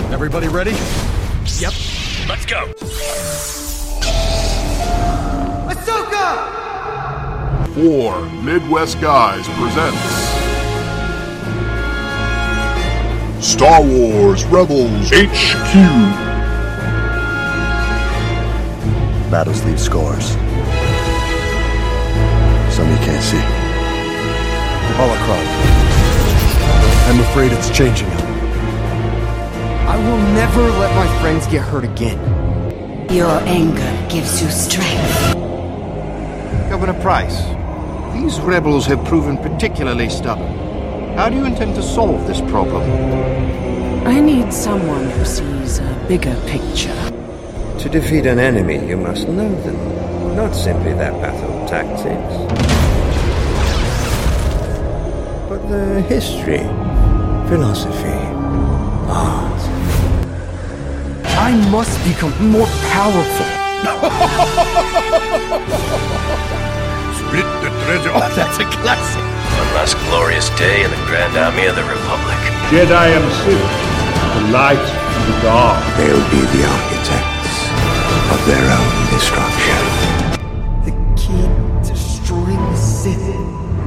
Everybody ready? Yep. Let's go. Ahsoka! 4 Midwest Guys presents Star Wars Rebels HQ. Battles leave scars. Some you can't see. Holocron. I'm afraid it's changing him. I will never let my friends get hurt again. Your anger gives you strength. Governor Price, these rebels have proven particularly stubborn. How do you intend to solve this problem? I need someone who sees a bigger picture. To defeat an enemy, you must know them, not simply their battle tactics, but their history, philosophy, art. I must become more powerful. Split the treasure. Oh, That's a classic. One last glorious day in the Grand Army of the Republic. Jedi and Sith, the light and the dark. They'll be the architects of their own destruction. The key to destroying the Sith.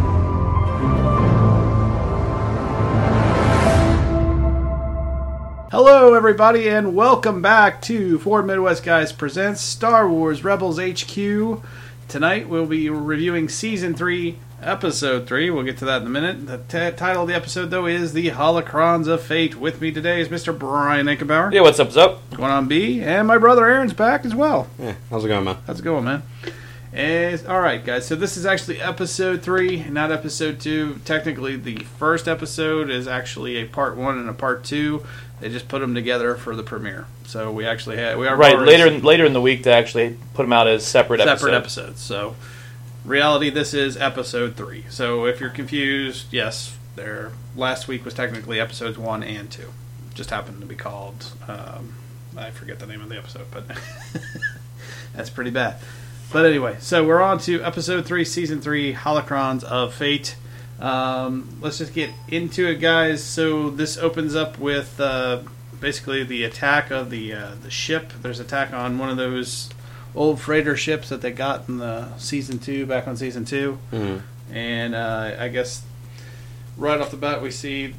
Hello, everybody, and welcome back to 4 Midwest Guys Presents Star Wars Rebels HQ. Tonight we'll be reviewing Season 3, Episode 3. We'll get to that in a minute. The title of the episode, though, is The Holocrons of Fate. With me today is Mr. Brian Ankenbauer. Yeah, what's up, Going on, B? And my brother Aaron's back as well. Yeah, how's it going, man? How's it going, man? Alright, guys, so this is actually Episode 3, not Episode 2. Technically, the first episode is actually a Part 1 and a Part 2. They just put them together for the premiere. So we actually had... later in the week they actually put them out as separate episodes. So, reality, this is Episode 3. So if you're confused, yes, last week was technically Episodes 1 and 2. Just happened to be called... I forget the name of the episode, but... that's pretty bad. But anyway, so we're on to Episode 3, Season 3, Holocrons of Fate. Let's just get into it, guys. So this opens up with basically the attack of the ship. There's an attack on one of those old freighter ships that they got in the Season 2, back on Season 2. Mm-hmm. And I guess right off the bat we see,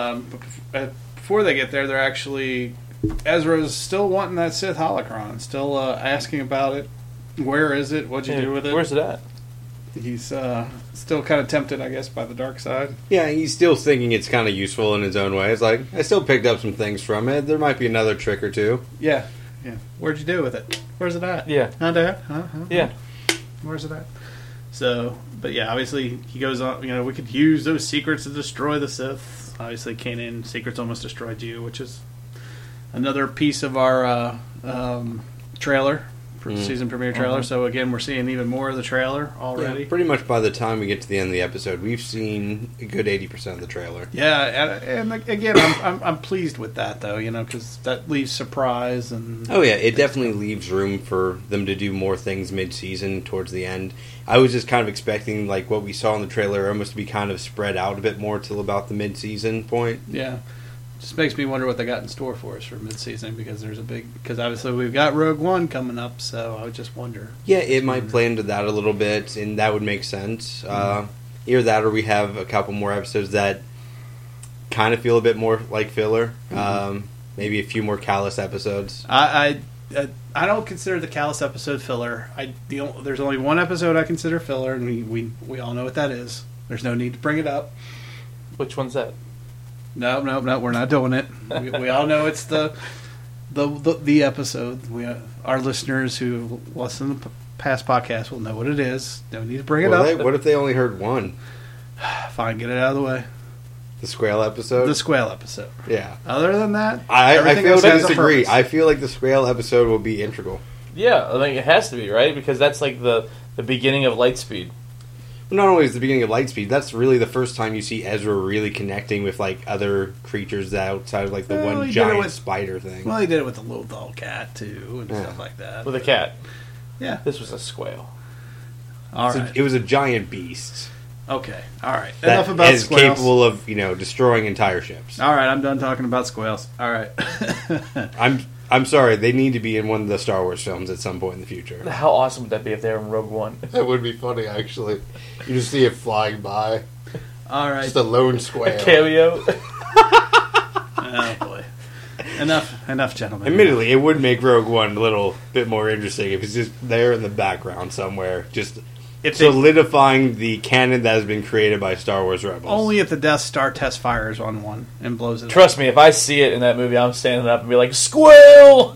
before they get there, they're actually... Ezra's still wanting that Sith holocron, still asking about it. Where is it? What'd you do with it? Where's it at? He's still kind of tempted, I guess, by the dark side. Yeah, he's still thinking it's kind of useful in his own way. It's like, I still picked up some things from it. There might be another trick or two. Yeah. Where'd you do with it? Where's it at? Yeah. Huh, Dad? Yeah. Where's it at? So, but yeah, obviously, he goes on, we could use those secrets to destroy the Sith. Obviously, Kanan, secrets almost destroyed you, which is another piece of our trailer. Season premiere trailer. So again, we're seeing even more of the trailer already. Yeah, pretty much by the time we get to the end of the episode, we've seen a good 80% of the trailer. Yeah, and again, I'm pleased with that though, because that leaves surprise and. Oh yeah, it definitely leaves room for them to do more things mid-season towards the end. I was just kind of expecting like what we saw in the trailer almost to be kind of spread out a bit more till about the mid-season point. Yeah. Just makes me wonder what they got in store for us for mid-season because obviously we've got Rogue One coming up, so I would just wonder. Yeah, it might play into that a little bit, and that would make sense. Either that, or we have a couple more episodes that kind of feel a bit more like filler. Maybe a few more Callus episodes. I don't consider the Callus episode filler. There's only one episode I consider filler, and we all know what that is. There's no need to bring it up. Which one's that? No, we're not doing it. We all know it's the episode. Our listeners who listen to past podcasts will know what it is. No need to bring it up. What if they only heard one? Fine, get it out of the way. The Squale episode? The Squale episode. Yeah. Other than that, I feel to disagree. I feel like the Squale episode will be integral. Yeah, I think it has to be, right? Because that's like the beginning of Lightspeed. Not only is the beginning of Lightspeed, that's really the first time you see Ezra really connecting with like other creatures outside of like the one giant spider thing. Well, he did it with the little doll cat too and stuff like that. With a cat. Yeah. This was a Squale. All right. It was a giant beast. Okay, all right. That Enough about is squales. capable of, destroying entire ships. All right, I'm done talking about squales. All right. I'm sorry, they need to be in one of the Star Wars films at some point in the future. How awesome would that be if they were in Rogue One? That would be funny, actually. You just see it flying by. All right. Just a lone square. A cameo. Oh boy. Enough, gentlemen. Admittedly, it would make Rogue One a little bit more interesting if it's just there in the background somewhere, just solidifying the canon that has been created by Star Wars Rebels. Only if the Death Star test fires on one and blows it up. Trust me, if I see it in that movie, I'm standing up and be like, "Squill!"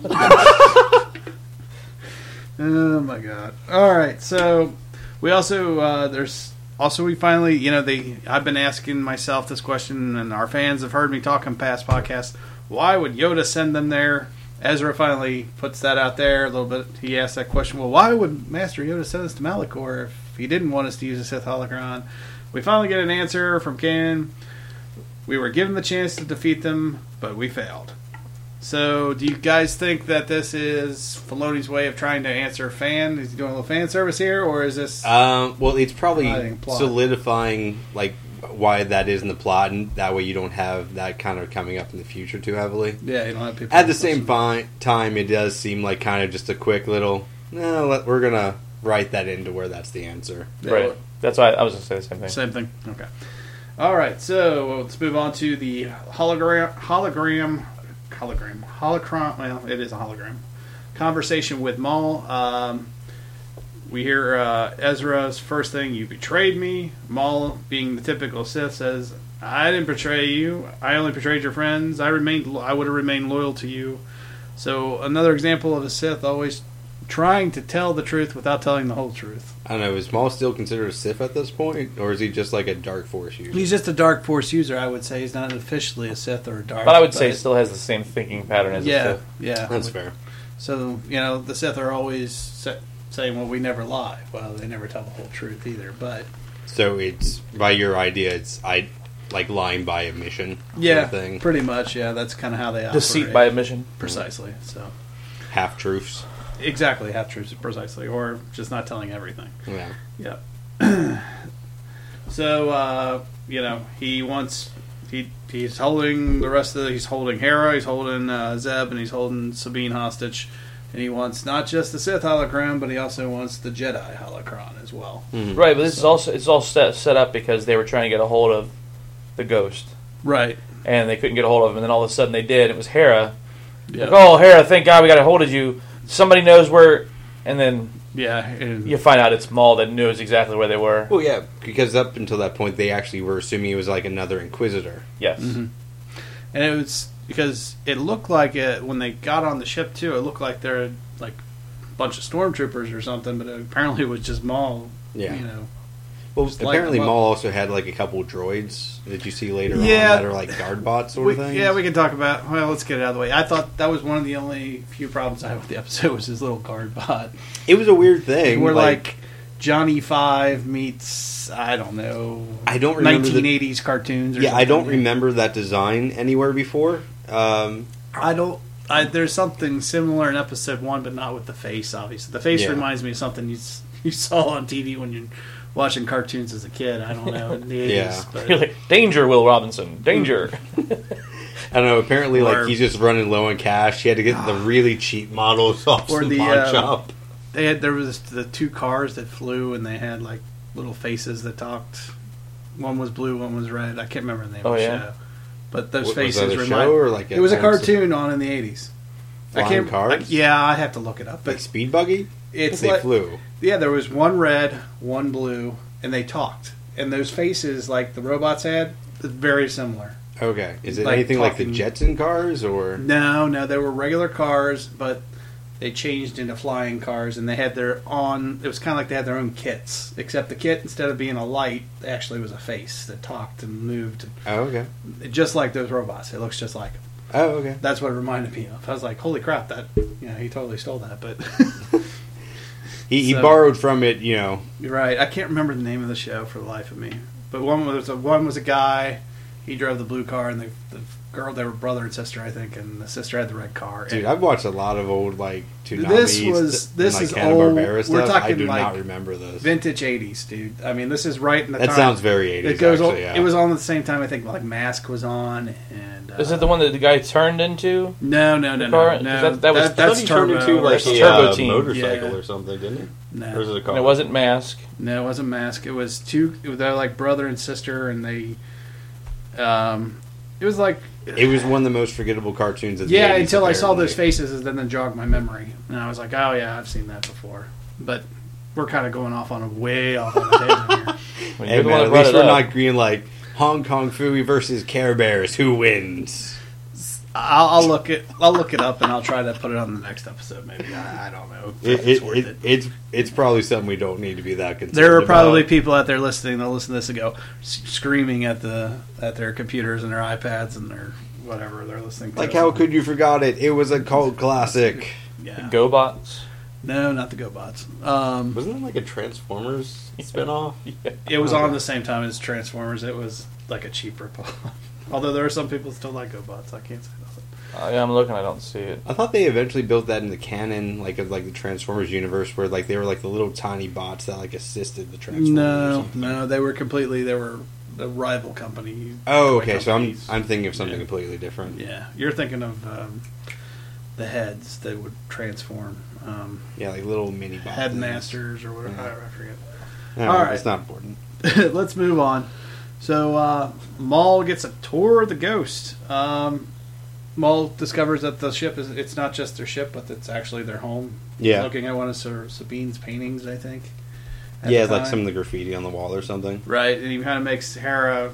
Oh my god! All right, so we also we finally I've been asking myself this question, and our fans have heard me talk in past podcasts. Why would Yoda send them there? Ezra finally puts that out there a little bit. He asked that question. Well, why would Master Yoda send us to Malachor if he didn't want us to use a Sith holocron? We finally get an answer from Kanan. We were given the chance to defeat them, but we failed. So, do you guys think that this is Filoni's way of trying to answer fan? Is he doing a little fan service here, or is this? Well, it's probably solidifying why that is in the plot, and that way you don't have that kind of coming up in the future too heavily. Yeah, you don't have people. At the same time, it does seem like kind of just a quick little. No, we're gonna write that into where that's the answer. Right. That's why I was gonna say the same thing. Same thing. Okay. All right. So let's move on to the holocron. Well, it is a hologram. Conversation with Maul. We hear Ezra's first thing, "You betrayed me." Maul, being the typical Sith, says, "I didn't betray you. I only betrayed your friends. I would have remained loyal to you." So another example of a Sith always trying to tell the truth without telling the whole truth. I don't know. Is Maul still considered a Sith at this point, or is he just like a Dark Force user? He's just a Dark Force user, I would say. He's not officially a Sith or a Dark. But I would say he still has the same thinking pattern as a Sith. Yeah, that's fair. So the Sith are always saying, "Well, we never lie." Well, they never tell the whole truth either. But so it's by your idea, it's like lying by omission. Yeah, sort of thing. Pretty much. Yeah, that's kind of how they deceit operate. by omission. Precisely. So half truths. Exactly, half truths, precisely, or just not telling everything. Yeah. So he's holding the rest of he's holding Hera, he's holding Zeb, and he's holding Sabine hostage, and he wants not just the Sith holocron, but he also wants the Jedi holocron as well. Mm-hmm. Right, but this is also it's all set up because they were trying to get a hold of the Ghost, right? And they couldn't get a hold of him, and then all of a sudden they did. It was Hera. Yep. Like, oh, Hera! Thank God we got a hold of you. Somebody knows where, and then you find out it's Maul that knows exactly where they were. Well, yeah, because up until that point, they actually were assuming it was like another Inquisitor. Yes, and it was because it looked like it when they got on the ship too. It looked like they're like a bunch of stormtroopers or something, but apparently it was just Maul. Yeah, Well, apparently Maul also had like a couple droids that you see later on that are like guard bots sort of things. Yeah, we can talk about. Well, let's get it out of the way. I thought that was one of the only few problems I had with the episode was his little guard bot. It was a weird thing. Where like Johnny Five meets I don't remember 1980s cartoons. Or something. I don't remember that design anywhere before. There's something similar in episode 1, but not with the face. Obviously, the face reminds me of something you saw on TV when you're watching cartoons as a kid. I don't know in the 80s. Yeah. But you're like, danger, Will Robinson, danger. I don't know. Apparently, like he's just running low on cash. He had to get the really cheap models off some pawn shop. There was the two cars that flew, and they had like little faces that talked. One was blue, one was red. I can't remember the name of the show. But those faces was that a show or like it was a cartoon on in the 80s. Flying cars? I have to look it up. But like Speed Buggy? It's they flew. Yeah, there was one red, one blue, and they talked. And those faces, like the robots had, very similar. Okay. Is it anything like the Jetson cars? Or No, they were regular cars, but they changed into flying cars, and they had it was kind of like they had their own kits, except the kit, instead of being a light, actually was a face that talked and moved. Oh, okay. Just like those robots. It looks just like them. Oh, okay. That's what it reminded me of. I was like, holy crap, he totally stole that, but... he borrowed from it, You're right. I can't remember the name of the show for the life of me. But one was a guy, he drove the blue car, and the girl. They were brother and sister, I think, and the sister had the red car. Dude, I've watched a lot of old like Toonami. This is old. We're stuff. talking I do like not remember this. Vintage '80s, dude. I mean, this is right in the that time. sounds very '80s. It goes. Actually, yeah. It was on at the same time. I think like Mask was on, and is it the one that the guy turned into? No. That's turned into like a Turbo Team motorcycle or something, didn't it? No, or was it a car? And it wasn't Mask. No, it wasn't Mask. It was they're like brother and sister, and they. It was like. It was one of the most forgettable cartoons of the 80s, until apparently. I saw those faces, and then jogged my memory, and I was like, "Oh yeah, I've seen that before." But we're kind of going off on a way off on a tangent here. Hey man, at least we're not agreeing like Hong Kong Phooey versus Care Bears. Who wins? I'll look it up, and I'll try to put it on the next episode. Maybe I don't know. It's probably something we don't need to be that concerned. There are probably people out there listening. They'll listen to this and go screaming at their computers and their iPads and their whatever they're listening to. Like, how could you forgot it? It was a cult classic. Yeah, the GoBots. No, not the GoBots. Wasn't it like a Transformers spinoff? Yeah. It was on the same time as Transformers. It was like a cheap ripoff. Although there are some people who still like GoBots. I can't say nothing. Yeah, I'm looking. I don't see it. I thought they eventually built that in the canon, like of like the Transformers universe, where like they were like the little tiny bots that like assisted the Transformers. No, they were a rival company. Oh, okay. So I'm thinking of something completely different. Yeah, you're thinking of the heads that would transform. Like little mini bots. Headmasters or whatever. I forget. All right, it's not important. Let's move on. So Maul gets a tour of the Ghost. Maul discovers that the ship it's not just their ship, but it's actually their home. Yeah. He's looking at one of Sabine's paintings, I think. Yeah, like some of the graffiti on the wall or something. Right, and he kind of makes Hera,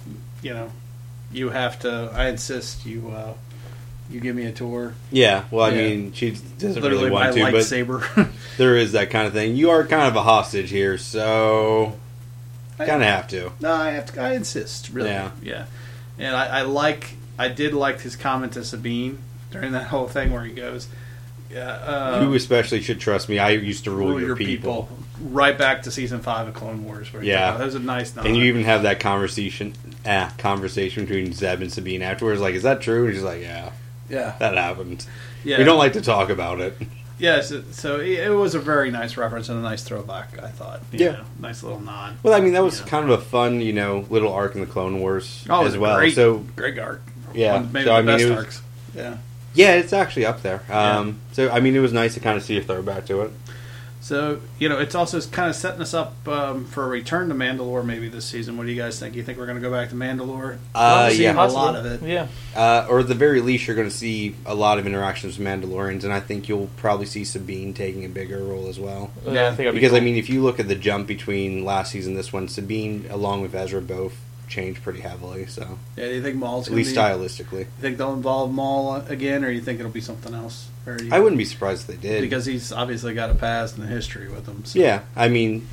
you have to. I insist you give me a tour. Yeah, well, I mean, she doesn't really want to, lightsaber. but there is that kind of thing. You are kind of a hostage here, so kind of have to. No, I have to. I insist. Really, yeah. And I did like his comment to Sabine during that whole thing where he goes, "You especially should trust me. I used to rule your people." Right back to season 5 of Clone Wars. Where that was a nice nod. And you even have that conversation between Zeb and Sabine afterwards. Like, is that true? And she's like, yeah, that happened. Yeah, we don't like to talk about it. Yes, so it was a very nice reference and a nice throwback, I thought. You know, nice little nod. Well, I mean, that was kind of a fun, little arc in the Clone Wars as well. Great arc. Yeah, maybe the best arcs. Yeah, it's actually up there. So, I mean, it was nice to kind of see a throwback to it. So, it's also kind of setting us up for a return to Mandalore maybe this season. What do you guys think? You think we're going to go back to Mandalore? Yeah. A lot of it. Yeah. Or at the very least, you're going to see a lot of interactions with Mandalorians, and I think you'll probably see Sabine taking a bigger role as well. Yeah, I think because, I mean, if you look at the jump between last season and this one, Sabine, along with Ezra, both changed pretty heavily. So, do you think Maul's at least stylistically? You think they'll involve Maul again, or you think it'll be something else? I wouldn't be surprised if they did, because he's obviously got a past and a history with him. So. Yeah, I mean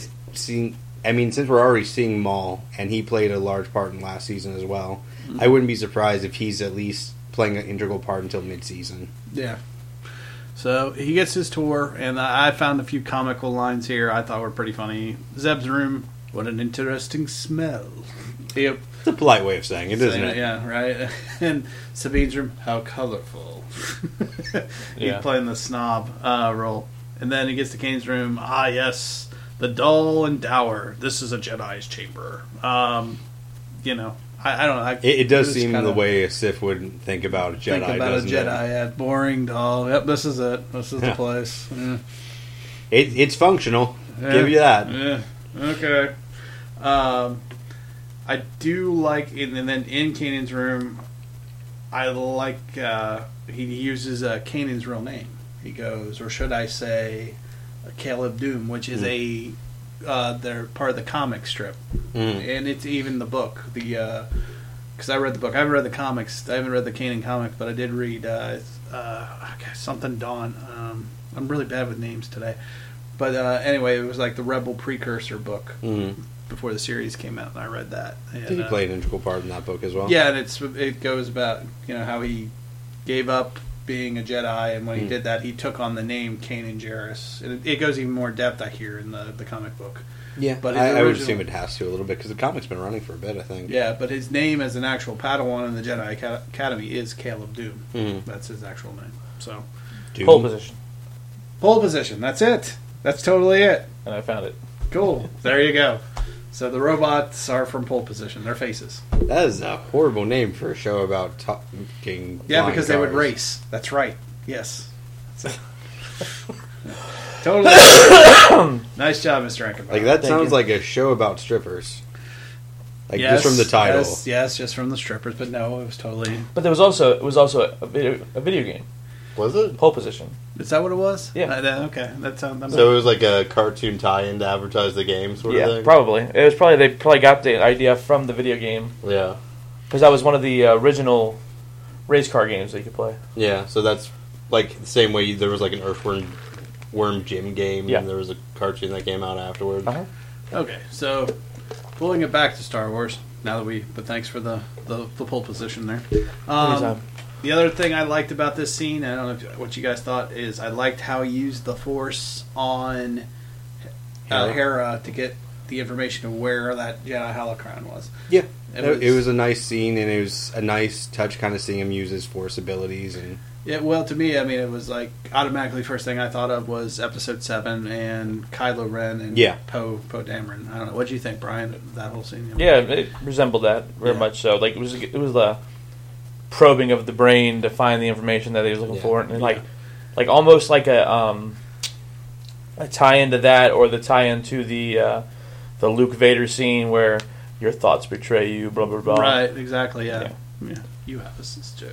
since we're already seeing Maul, and he played a large part in last season as well, I wouldn't be surprised if he's at least playing an integral part until mid-season. Yeah. So he gets his tour, and I found a few comical lines here I thought were pretty funny. Zeb's room, what an interesting smell. It's a polite way of saying it, isn't it? Yeah, right. And Sabine's room, how colorful. He's playing the snob role. And then he gets to Kane's room. Ah, yes, the dull and dour. This is a Jedi's chamber. I don't know. It does seem the way a Sith would think about a Jedi. Think about a Jedi, boring, dull. Yep, this is it. This is the place. Yeah. It's functional. Give you that. Yeah. Okay. I do like, and then in Kanan's room, I like he uses Kanan's real name. He goes, or should I say, Caleb Doom, which is they're part of the comic strip, and it's even the book. Because I read the book, I haven't read the comics. I haven't read the Kanan comic, but I did read something Dawn. I'm really bad with names today, but anyway, it was like the Rebel precursor book. Before the series came out, and I read that. And, did he play an integral part in that book as well? Yeah, and it goes about how he gave up being a Jedi, and when he did that, he took on the name Kanan Jarrus. And it goes even more depth, I hear, in the comic book. Yeah, but I would assume it has to a little bit because the comic's been running for a bit, I think. Yeah, but his name as an actual Padawan in the Jedi Academy is Caleb Doom. Mm-hmm. That's his actual name. So, Doom. Pole position. Pole position. That's it. That's totally it. And I found it. Cool. There you go. So the robots are from pole position. Their faces. That is a horrible name for a show about talking. Yeah, because they would race. That's right. Yes. Totally. Nice job, Mr. Ankenbauer. Like that sounds like a show about strippers. Like just from the title. Yes, just from the strippers. But no, it was totally. But there was also a video game. Was it? Pole position. Is that what it was? Yeah. Okay. That sounds. So it was like a cartoon tie-in to advertise the game, sort of thing. Yeah, probably. It was probably they got the idea from the video game. Yeah. Because that was one of the original race car games that you could play. Yeah. So that's like the same way there was like an Earthworm Jim game, and there was a cartoon that came out afterwards. Uh-huh. Okay, so pulling it back to Star Wars. Now that but thanks for the pole position there. The other thing I liked about this scene, I don't know what you guys thought, is I liked how he used the Force on Hera to get the information of where that Jedi holocron was. Yeah, it was a nice scene, and it was a nice touch, kind of seeing him use his Force abilities. And yeah, well, to me, I mean, it was like automatically first thing I thought of was Episode 7 and Kylo Ren and Poe Dameron. I don't know. What do you think, Brian? That whole scene? Yeah, it resembled that very much so. Like it was the probing of the brain to find the information that he was looking for, and like almost like a tie into that, or the tie into the Luke Vader scene where your thoughts betray you, blah blah blah. Right, exactly. Yeah. You have a sister.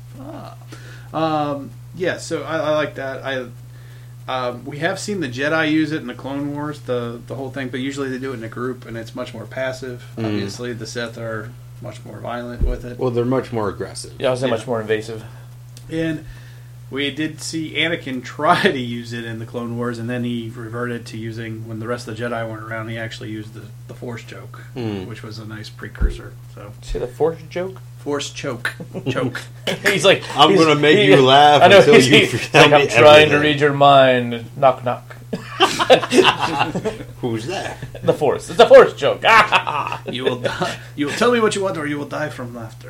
So I like that. We have seen the Jedi use it in the Clone Wars, the whole thing, but usually they do it in a group, and it's much more passive. Obviously, the Sith are much more violent with it. Well, they're much more aggressive. Yeah, I was saying much more invasive. And we did see Anakin try to use it in the Clone Wars, and then he reverted to using, when the rest of the Jedi weren't around, he actually used the Force choke, which was a nice precursor. So, see the Force joke? Force choke. He's like, I'm going to make you laugh I know, until you tell me I'm trying to read your mind. Knock, knock. Who's that? The Force. It's a Force joke. You will die. You will tell me what you want, or you will die from laughter.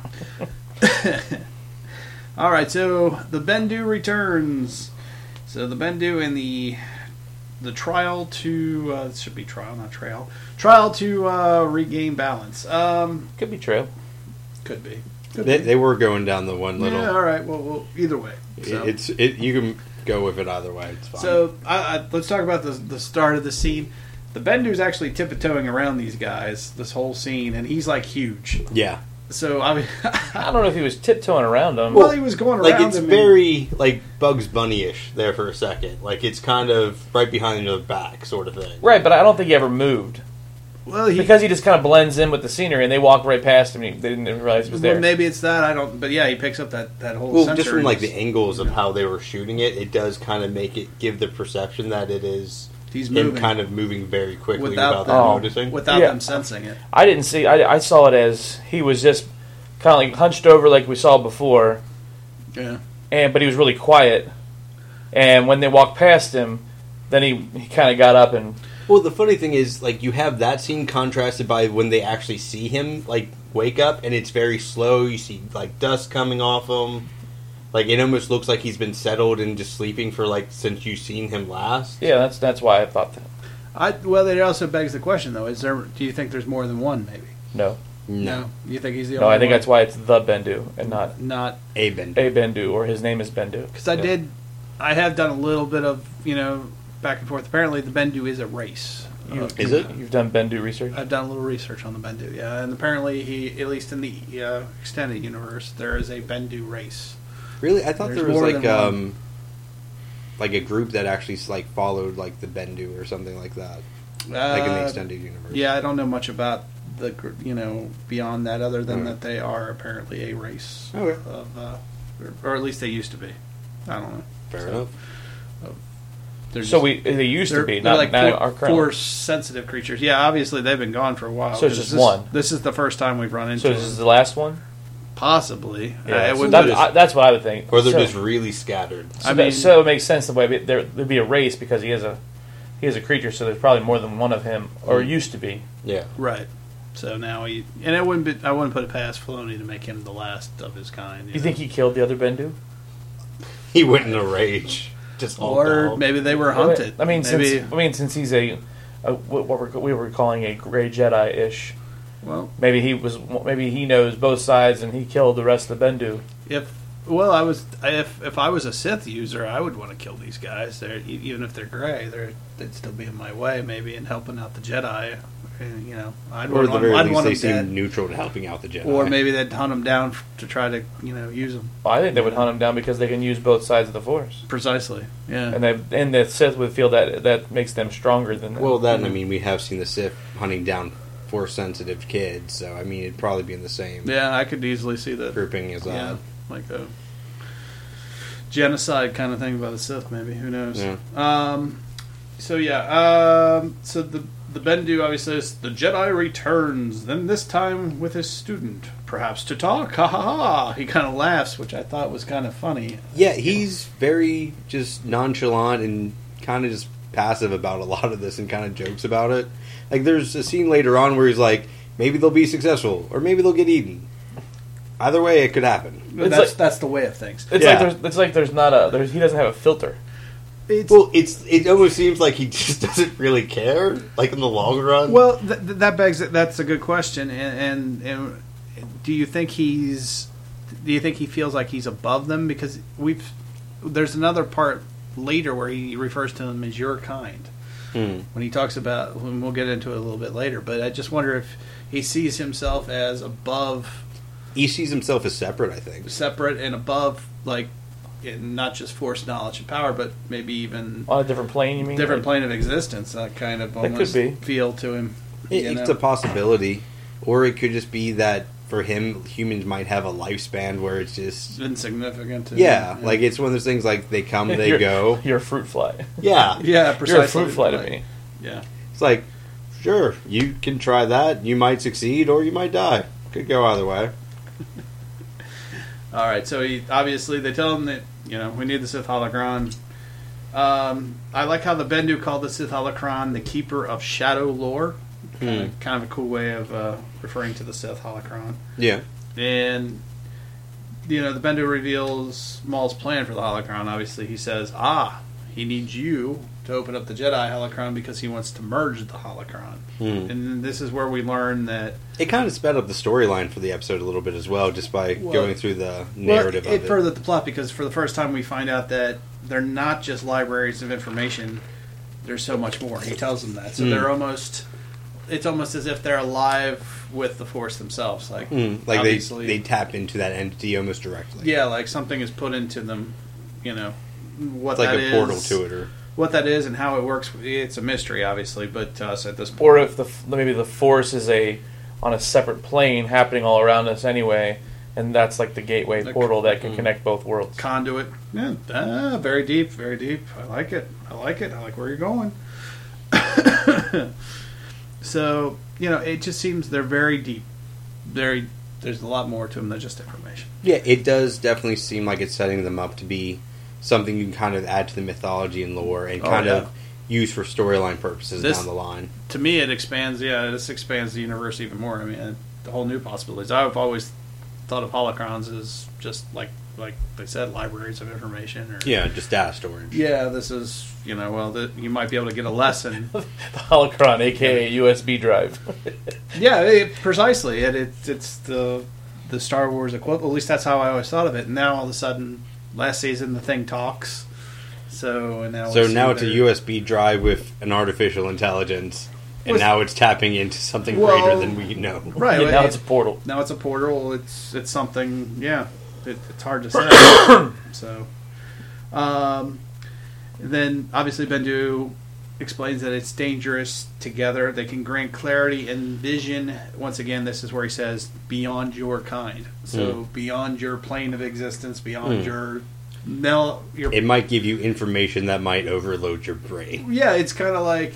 No. All right, so the Bendu returns. So the Bendu and the trial to it should be trial, not trail. Trial to regain balance. Could be trail. Could be. They were going down the one little. Yeah. All right. Well either way. So. You can go with it either way. It's fine. So let's talk about the start of the scene. The Bendu's actually tiptoeing around these guys this whole scene, and he's like huge. Yeah. So I mean, I don't know if he was tiptoeing around them. Well, he was going around. Like it's very like Bugs Bunny-ish there for a second. Like it's kind of right behind their back, sort of thing. Right, but I don't think he ever moved. Well, because he just kind of blends in with the scenery, and they walk right past him. And they didn't realize he was there. Maybe it's that, I don't. But yeah, he picks up that whole. Well, just from like the angles of how they were shooting it, it does kind of make it give the perception that it is. He's moving, kind of moving very quickly without them noticing, without them sensing it. I didn't see. I saw it as he was just kind of like hunched over, like we saw before. Yeah. But he was really quiet. And when they walked past him, then he kind of got up and. Well, the funny thing is, like, you have that scene contrasted by when they actually see him, like, wake up, and it's very slow. You see, like, dust coming off him. Like, it almost looks like he's been settled and just sleeping for, like, since you've seen him last. Yeah, that's why I thought that. Well, it also begs the question, though. Do you think there's more than one, maybe? No. You think he's the only one? No, I think that's why it's the Bendu and not a Bendu. A Bendu, or his name is Bendu. Because I have done a little bit of, back and forth. Apparently, the Bendu is a race. Is it? You've done Bendu research? I've done a little research on the Bendu, yeah. And apparently, at least in the extended universe, there is a Bendu race. Really? I thought there was like a group that actually like followed like the Bendu or something like that, like in the extended universe. Yeah, I don't know much about the beyond that, other than that they are apparently a race of, or at least they used to be. I don't know. Fair enough. They used to be, not like our current Force-sensitive creatures. Yeah, obviously they've been gone for a while. So it's just one. This is the first time we've run into. So this is the last one. Possibly. Yeah, that's what I would think. Or they're just really scattered. So it makes sense the way there'd be a race because he has he is a creature, so there's probably more than one of him, or used to be. Yeah. Right. So now I wouldn't put it past Filoni to make him the last of his kind. You think he killed the other Bendu? He went in a rage. Just or maybe they were hunted. I mean, since he's what we were calling a gray Jedi-ish. Well, maybe he knows both sides and he killed the rest of the Bendu. If I was a Sith user, I would want to kill these guys. Even if they're gray, they'd still be in my way, maybe, in helping out the Jedi. You know, I'd want them seem neutral to helping out the Jedi. Or maybe they'd hunt them down to try to, use them. Well, I think they would hunt them down because they can use both sides of the Force. Precisely, yeah. And the Sith would feel that makes them stronger than them. Well, we have seen the Sith hunting down Force-sensitive kids, so, it'd probably be in the same... Yeah, I could easily see that. ...grouping as like a genocide kind of thing by the Sith, maybe. Who knows? Yeah. So the Bendu obviously says, the Jedi returns, then this time with his student, perhaps to talk. Ha ha ha! He kind of laughs, which I thought was kind of funny. Yeah, he's very just nonchalant and kind of just passive about a lot of this and kind of jokes about it. Like, there's a scene later on where he's like, maybe they'll be successful, or maybe they'll get eaten. Either way, it could happen. That's the way of things. He doesn't have a filter. It almost seems like he just doesn't really care, like in the long run. Well, that begs that's a good question. And do you think he feels like he's above them? Because there's another part later where he refers to them as your kind. When he talks about, we'll get into it a little bit later, but I just wonder if he sees himself as above. He sees himself as separate, I think. Separate and above, like, not just Force knowledge and power, but maybe even on a different plane. You mean different plane of existence? That kind of almost feel to him. It's a possibility, or it could just be that for him, humans might have a lifespan where it's just insignificant. Yeah, like it's one of those things. Like they come, they go. You're a fruit fly. Yeah, yeah, precisely. You're a fruit fly to me. Yeah, it's like, sure, you can try that. You might succeed, or you might die. Could go either way. All right, so they tell him that we need the Sith holocron. I like how the Bendu called the Sith holocron the keeper of shadow lore. Kind of a cool way of referring to the Sith holocron. Yeah, and the Bendu reveals Maul's plan for the holocron. Obviously, he says, he needs you to open up the Jedi holocron because he wants to merge the holocron. And this is where we learn that it kind of sped up the storyline for the episode a little bit as well, just by going through the narrative of it. It furthered the plot because for the first time we find out that they're not just libraries of information. There's so much more. He tells them that. So they're almost... It's almost as if they're alive with the Force themselves. Like they tap into that entity almost directly. Yeah, like something is put into them, what it's like that a is, portal to it, or what that is and how it works. It's a mystery, obviously, but to us at this point. Or if maybe the Force is on a separate plane happening all around us anyway, and that's like the gateway portal that can connect both worlds. Conduit. Yeah, very deep, very deep. I like it. I like where you're going. So, it just seems they're very deep. There's a lot more to them than just information. Yeah, it does definitely seem like it's setting them up to be something you can kind of add to the mythology and lore and of use for storyline purposes down the line. To me, it expands, this expands the universe even more. I mean, the whole new possibilities. I've always thought of holocrons as just like they said, libraries of information. Or, just data storage. Yeah, this is, you might be able to get a lesson. The holocron, a.k.a. USB drive. Yeah, precisely. It's the Star Wars equivalent. At least that's how I always thought of it. And now, all of a sudden, last season, the thing talks. So now it's a USB drive with an artificial intelligence. And now it's tapping into something greater than we know. Right. Now it's a portal. Now it's a portal. It's something, it's hard to say. So, then obviously Bendu explains that it's dangerous together. They can grant clarity and vision. Once again, this is where he says, beyond your kind. So beyond your plane of existence, beyond your... It might give you information that might overload your brain. Yeah, it's like...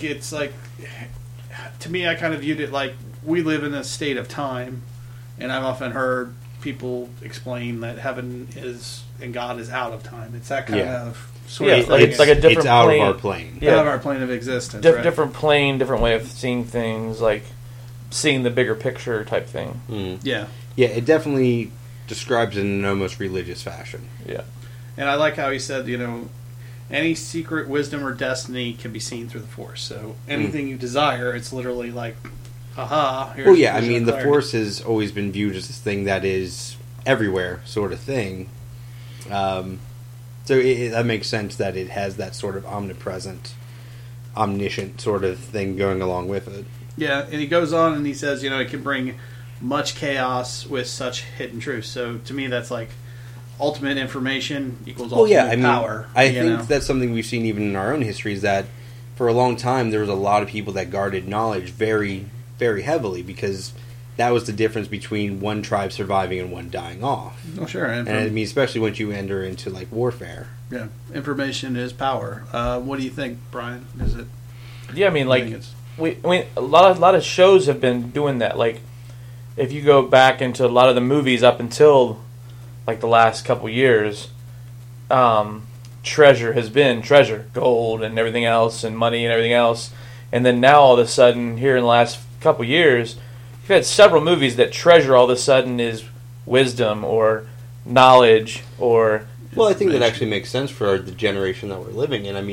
To me, I kind of viewed it like we live in a state of time, and I've often heard people explain that heaven is and God is out of time. It's that kind of sort yeah, of like thing. it's like a different it's out plane. of our plane. Yeah, out of our plane of existence. Different plane, different way of seeing things, like seeing the bigger picture type thing. Yeah. Yeah, it definitely describes it in an almost religious fashion. Yeah. And I like how he said, any secret wisdom or destiny can be seen through the Force. So anything you desire, it's literally like, aha. Well, yeah, I mean, the Force has always been viewed as this thing that is everywhere sort of thing. So that makes sense that it has that sort of omnipresent, omniscient sort of thing going along with it. Yeah, and he goes on and he says, it can bring much chaos with such hidden truth. So to me, that's like ultimate information equals ultimate power. I think that's something we've seen even in our own history, is that for a long time there was a lot of people that guarded knowledge very, very heavily, because that was the difference between one tribe surviving and one dying off. Oh, sure. And I mean, especially once you enter into like warfare. Yeah, information is power. What do you think, Brian? Is it? Yeah, I mean, like a lot of shows have been doing that. Like, if you go back into a lot of the movies up until like the last couple years, treasure has been treasure, gold and everything else, and money and everything else. And then now all of a sudden, here in the last couple years, you've had several movies that treasure all of a sudden is wisdom or knowledge or... Well, I think that actually makes sense for the generation that we're living in. I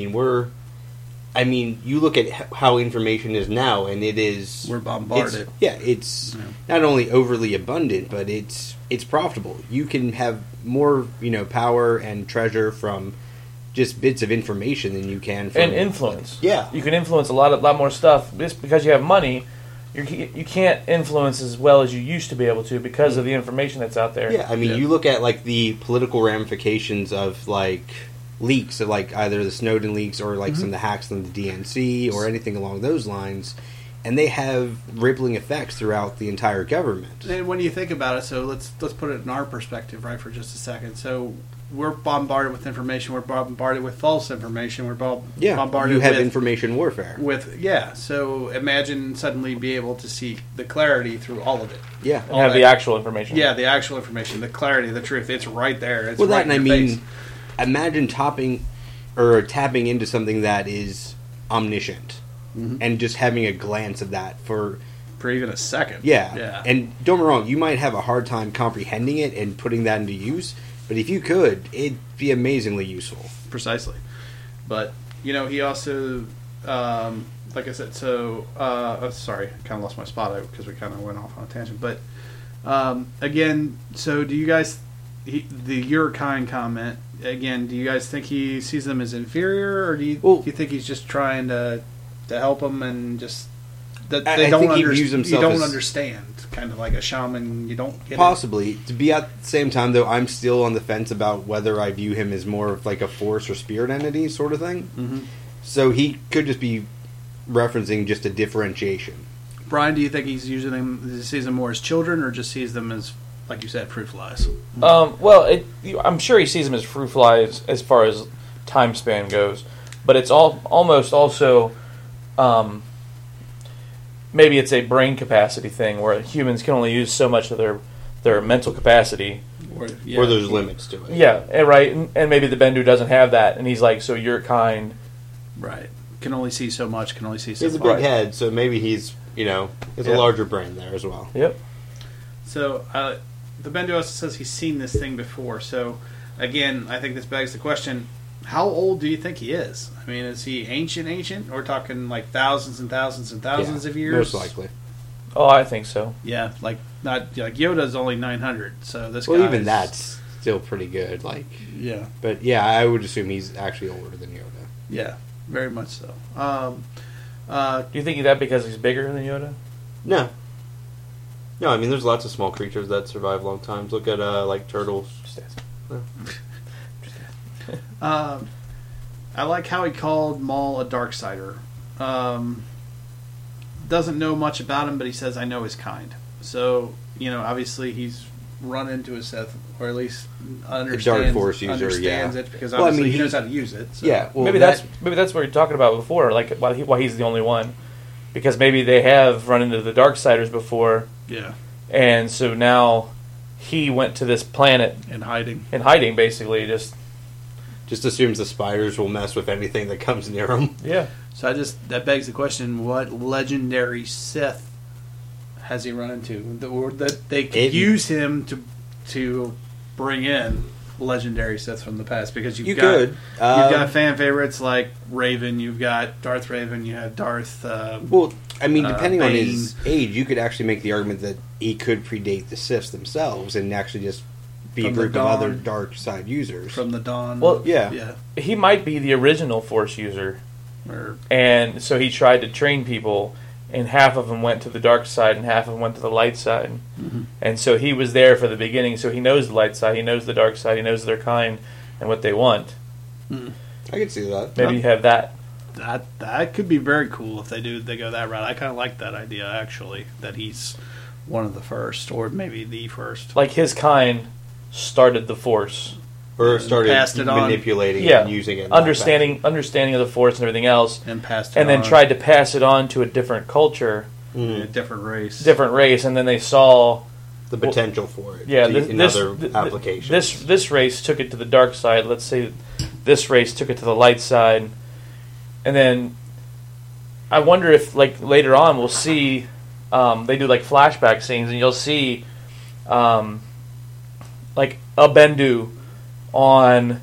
mean, you look at how information is now, and it is... We're bombarded. It's not only overly abundant, but it's profitable. You can have more, power and treasure from just bits of information than you can from... And influence. Yeah. You can influence a lot more stuff. Just because you have money, you can't influence as well as you used to be able to because of the information that's out there. Yeah, I mean, you look at, like, the political ramifications of, like... leaks, of like either the Snowden leaks or like some of the hacks on the DNC or anything along those lines, and they have rippling effects throughout the entire government. And when you think about it, so let's put it in our perspective, right, for just a second. So we're bombarded with information. We're bombarded with false information. We're bombarded. You have with information warfare. So imagine suddenly be able to see the clarity through all of it. Yeah, and have the actual information. Yeah, the actual information, the clarity, the truth. It's right there. It's well, right that, in and your I mean. face. Imagine tapping into something that is omniscient, and just having a glance of that for even a second. Yeah. And don't get me wrong, you might have a hard time comprehending it and putting that into use, but if you could, it'd be amazingly useful. Precisely. But he also, like I said, so sorry, I kind of lost my spot because we kind of went off on a tangent. But again, so do you guys? The your kind comment again. Do you guys think he sees them as inferior, or do you think he's just trying to help them and just that they don't understand? You don't understand, kind of like a shaman. You don't get possibly to be at the same time though. I'm still on the fence about whether I view him as more of like a force or spirit entity sort of thing. Mm-hmm. So he could just be referencing just a differentiation. Brian, do you think he's using them? Sees them more as children, or just sees them as, like you said, fruit flies? Well, I'm sure he sees them as fruit flies as far as time span goes, but it's almost also maybe it's a brain capacity thing where humans can only use so much of their mental capacity. Or there's limits to it. Yeah, right. And maybe the Bendu doesn't have that, and he's like, so your kind... Right. Can only see so much, can only see so far. He's a big head, so maybe he's, has a larger brain there as well. Yep. So, the Bendu also says he's seen this thing before. So, again, I think this begs the question, how old do you think he is? I mean, is he ancient? Or talking like thousands and thousands and thousands of years? Most likely. Oh, I think so. Yeah, like Yoda's only 900, so this guy. Well, even that's still pretty good. Like, yeah, but yeah, I would assume he's actually older than Yoda. Yeah, very much so. Do you think that because he's bigger than Yoda? No. No, I mean, there's lots of small creatures that survive long times. Look at like turtles. I like how he called Maul a Darksider. Doesn't know much about him, but he says, I know his kind. So, obviously he's run into a Sith, or at least understands it, because obviously he knows how to use it. So. Yeah, well, maybe that's what you're talking about before, like why he's the only one. Because maybe they have run into the Darksiders before. Yeah. And so now he went to this planet in hiding. Basically, just assumes the spiders will mess with anything that comes near him. Yeah. So that begs the question: what legendary Sith has he run into that they could use him to bring in legendary Sith from the past? Because you've got fan favorites like Raven, you've got Darth Raven, you have Darth. Well, I mean, depending Bane. on his age, you could actually make the argument that he could predate the Siths themselves and actually just be a group of other dark side users from the dawn. Well, yeah. He might be the original Force user, and so he tried to train people, and half of them went to the dark side and half of them went to the light side. Mm-hmm. And so he was there for the beginning, so he knows the light side, he knows the dark side, he knows their kind and what they want. Mm. I can see that. Maybe you have that. That could be very cool if they go that route. I kind of like that idea, actually, that he's one of the first, or maybe the first. Like his kind started the Force. Or started manipulating and using it. Understanding of the Force and everything else. And passed it and then tried to pass it on to a different culture. A different race. Different race, and then they saw the potential for it. Yeah, in other applications. This race took it to the dark side. Let's say this race took it to the light side. And then I wonder if, like, later on we'll see they do like flashback scenes, and you'll see like a Bendu on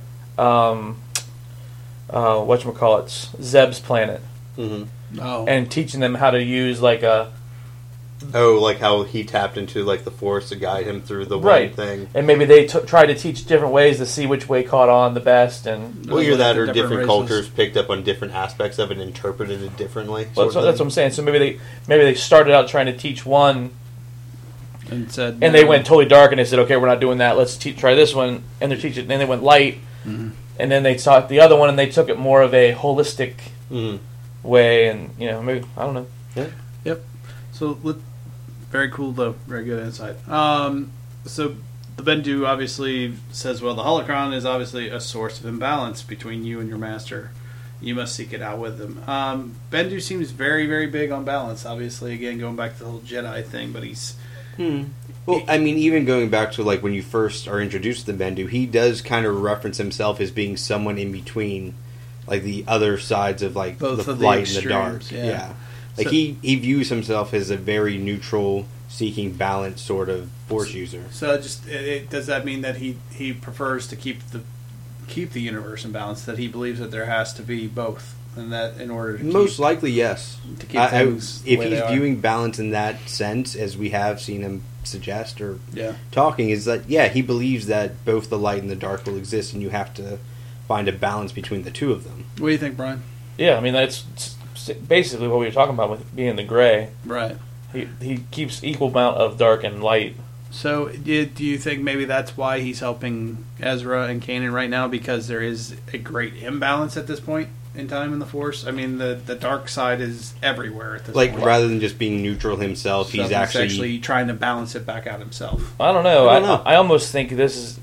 whatchamacallits, Zeb's planet, and teaching them how to use like a like how he tapped into like the Force to guide him through the one thing, and maybe they try to teach different ways to see which way caught on the best, and either that or different cultures picked up on different aspects of it and interpreted it differently. Well, that's what I'm saying. So maybe they started out trying to teach one. And they went totally dark, and they said, "Okay, we're not doing that. Let's try this one." And they're teaching. Then they went light, and then they taught the other one, and they took it more of a holistic way. And maybe I don't know. Yeah. Yep. So very cool though. Very good insight. So the Bendu obviously says, "Well, the holocron is obviously a source of imbalance between you and your master. You must seek it out with him." Bendu seems very, very big on balance. Obviously, again, going back to the whole Jedi thing, but he's. Well, I mean, even going back to like when you first are introduced to the Bendu, he does kind of reference himself as being someone in between, like the other sides of like both the of light the and the dark. Yeah. Like so, he views himself as a very neutral, seeking balance sort of Force user. So does that mean that he prefers to keep the universe in balance? That he believes that there has to be both, and that in order to most likely yes. To keep things if he's viewing balance in that sense, as we have seen him suggest or talking, is that he believes that both the light and the dark will exist, and you have to find a balance between the two of them. What do you think, Brian? Yeah, I mean that's basically what we were talking about with being the gray. Right. He keeps equal amount of dark and light. So do you think maybe that's why he's helping Ezra and Kanan right now, because there is a great imbalance at this point in time in the Force? I mean, the dark side is everywhere at this point. Like, rather than just being neutral himself, he's actually trying to balance it back out himself. I don't know. I almost think he's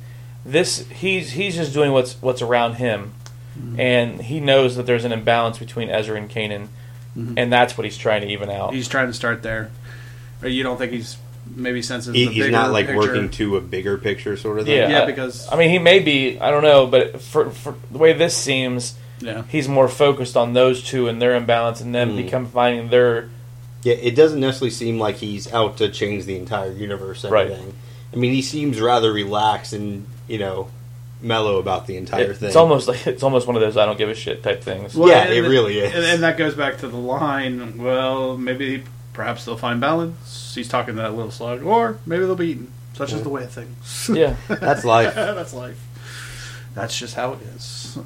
just doing what's around him, and he knows that there's an imbalance between Ezra and Kanan, and that's what he's trying to even out. He's trying to start there. Or you don't think he's maybe senses the bigger he's not like picture? working to a bigger picture sort of thing? Yeah, because I mean, he may be. I don't know, but for the way this seems, he's more focused on those two and their imbalance, and then finding their. Yeah, it doesn't necessarily seem like he's out to change the entire universe. And everything. I mean, he seems rather relaxed and mellow about the entire thing. It's almost one of those I don't give a shit type things. Well, yeah, it really is. And that goes back to the line. Well, perhaps they'll find balance. He's talking to that little slug, or maybe they'll be eaten. Such is the way of things. Yeah, that's life. That's life. That's just how it is.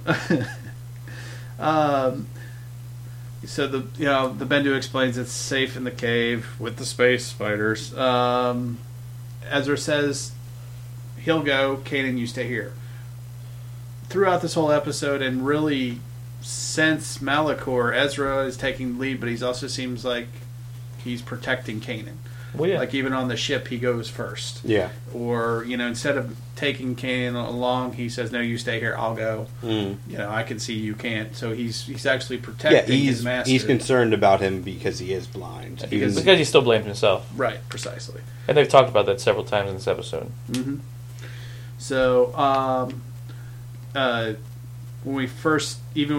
So the Bendu explains it's safe in the cave with the space spiders. Ezra says he'll go. Kanan, you stay here. Throughout this whole episode, and really since Malachor, Ezra is taking the lead, but he also seems like he's protecting Kanan. Well, yeah. Like even on the ship, he goes first. Yeah. Or instead of taking Kanan along, he says, "No, you stay here. I'll go." I can see you can't. So he's actually protecting his master. He's concerned about him because he is blind. Because he still blames himself. Right. Precisely. And they've talked about that several times in this episode. Mm-hmm. So, when they first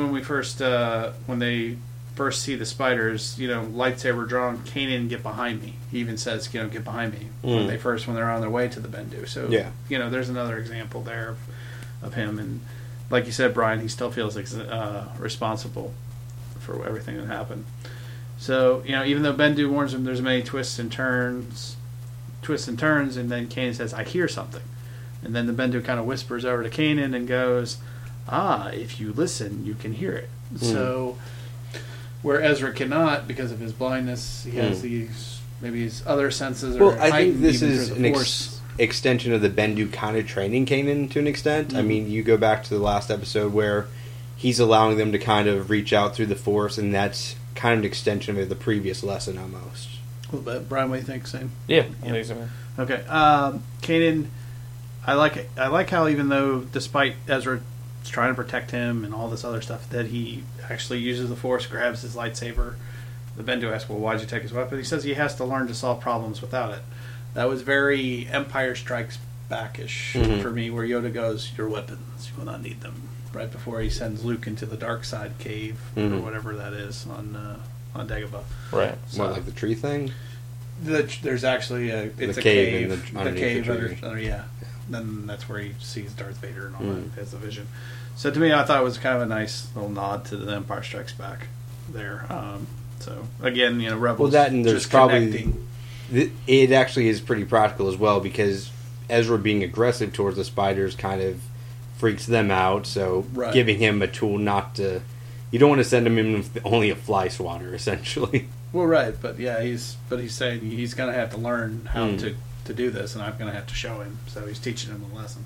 see the spiders, lightsaber drawn, Kanan, get behind me. He even says, get behind me when they're on their way to the Bendu. So, there's another example there of him. And like you said, Brian, he still feels responsible for everything that happened. So, even though Bendu warns him there's many twists and turns, and then Kanan says, "I hear something." And then the Bendu kind of whispers over to Kanan and goes, "If you listen, you can hear it." So, where Ezra cannot, because of his blindness, he has maybe his other senses are heightened. I think this even is through the an Force. extension of the Bendu kind of training Kanan to an extent. I mean, you go back to the last episode where he's allowing them to kind of reach out through the Force, and that's kind of an extension of the previous lesson almost. A little bit. Brian, what do you think? Same? Yeah. I think so. Okay. Kanan, I like how even though, despite Ezra trying to protect him and all this other stuff, that he actually uses the Force, grabs his lightsaber. The Bendu asks, "Well, why'd you take his weapon?" He says he has to learn to solve problems without it. That was very Empire Strikes Back-ish for me, where Yoda goes, "Your weapons, you will not need them," right before he sends Luke into the dark side cave or whatever that is on Dagobah. Right. So, like the tree thing? There's actually a cave. The cave under, then that's where he sees Darth Vader and all that as a vision. So to me, I thought it was kind of a nice little nod to the Empire Strikes Back there. So again, Rebels. Well, that and there's just probably it actually is pretty practical as well, because Ezra being aggressive towards the spiders kind of freaks them out. So giving him a tool not to, you don't want to send him in with only a fly swatter, essentially. Well, right, but yeah, he's saying he's going to have to learn how to do this, and I'm going to have to show him. So he's teaching him a lesson.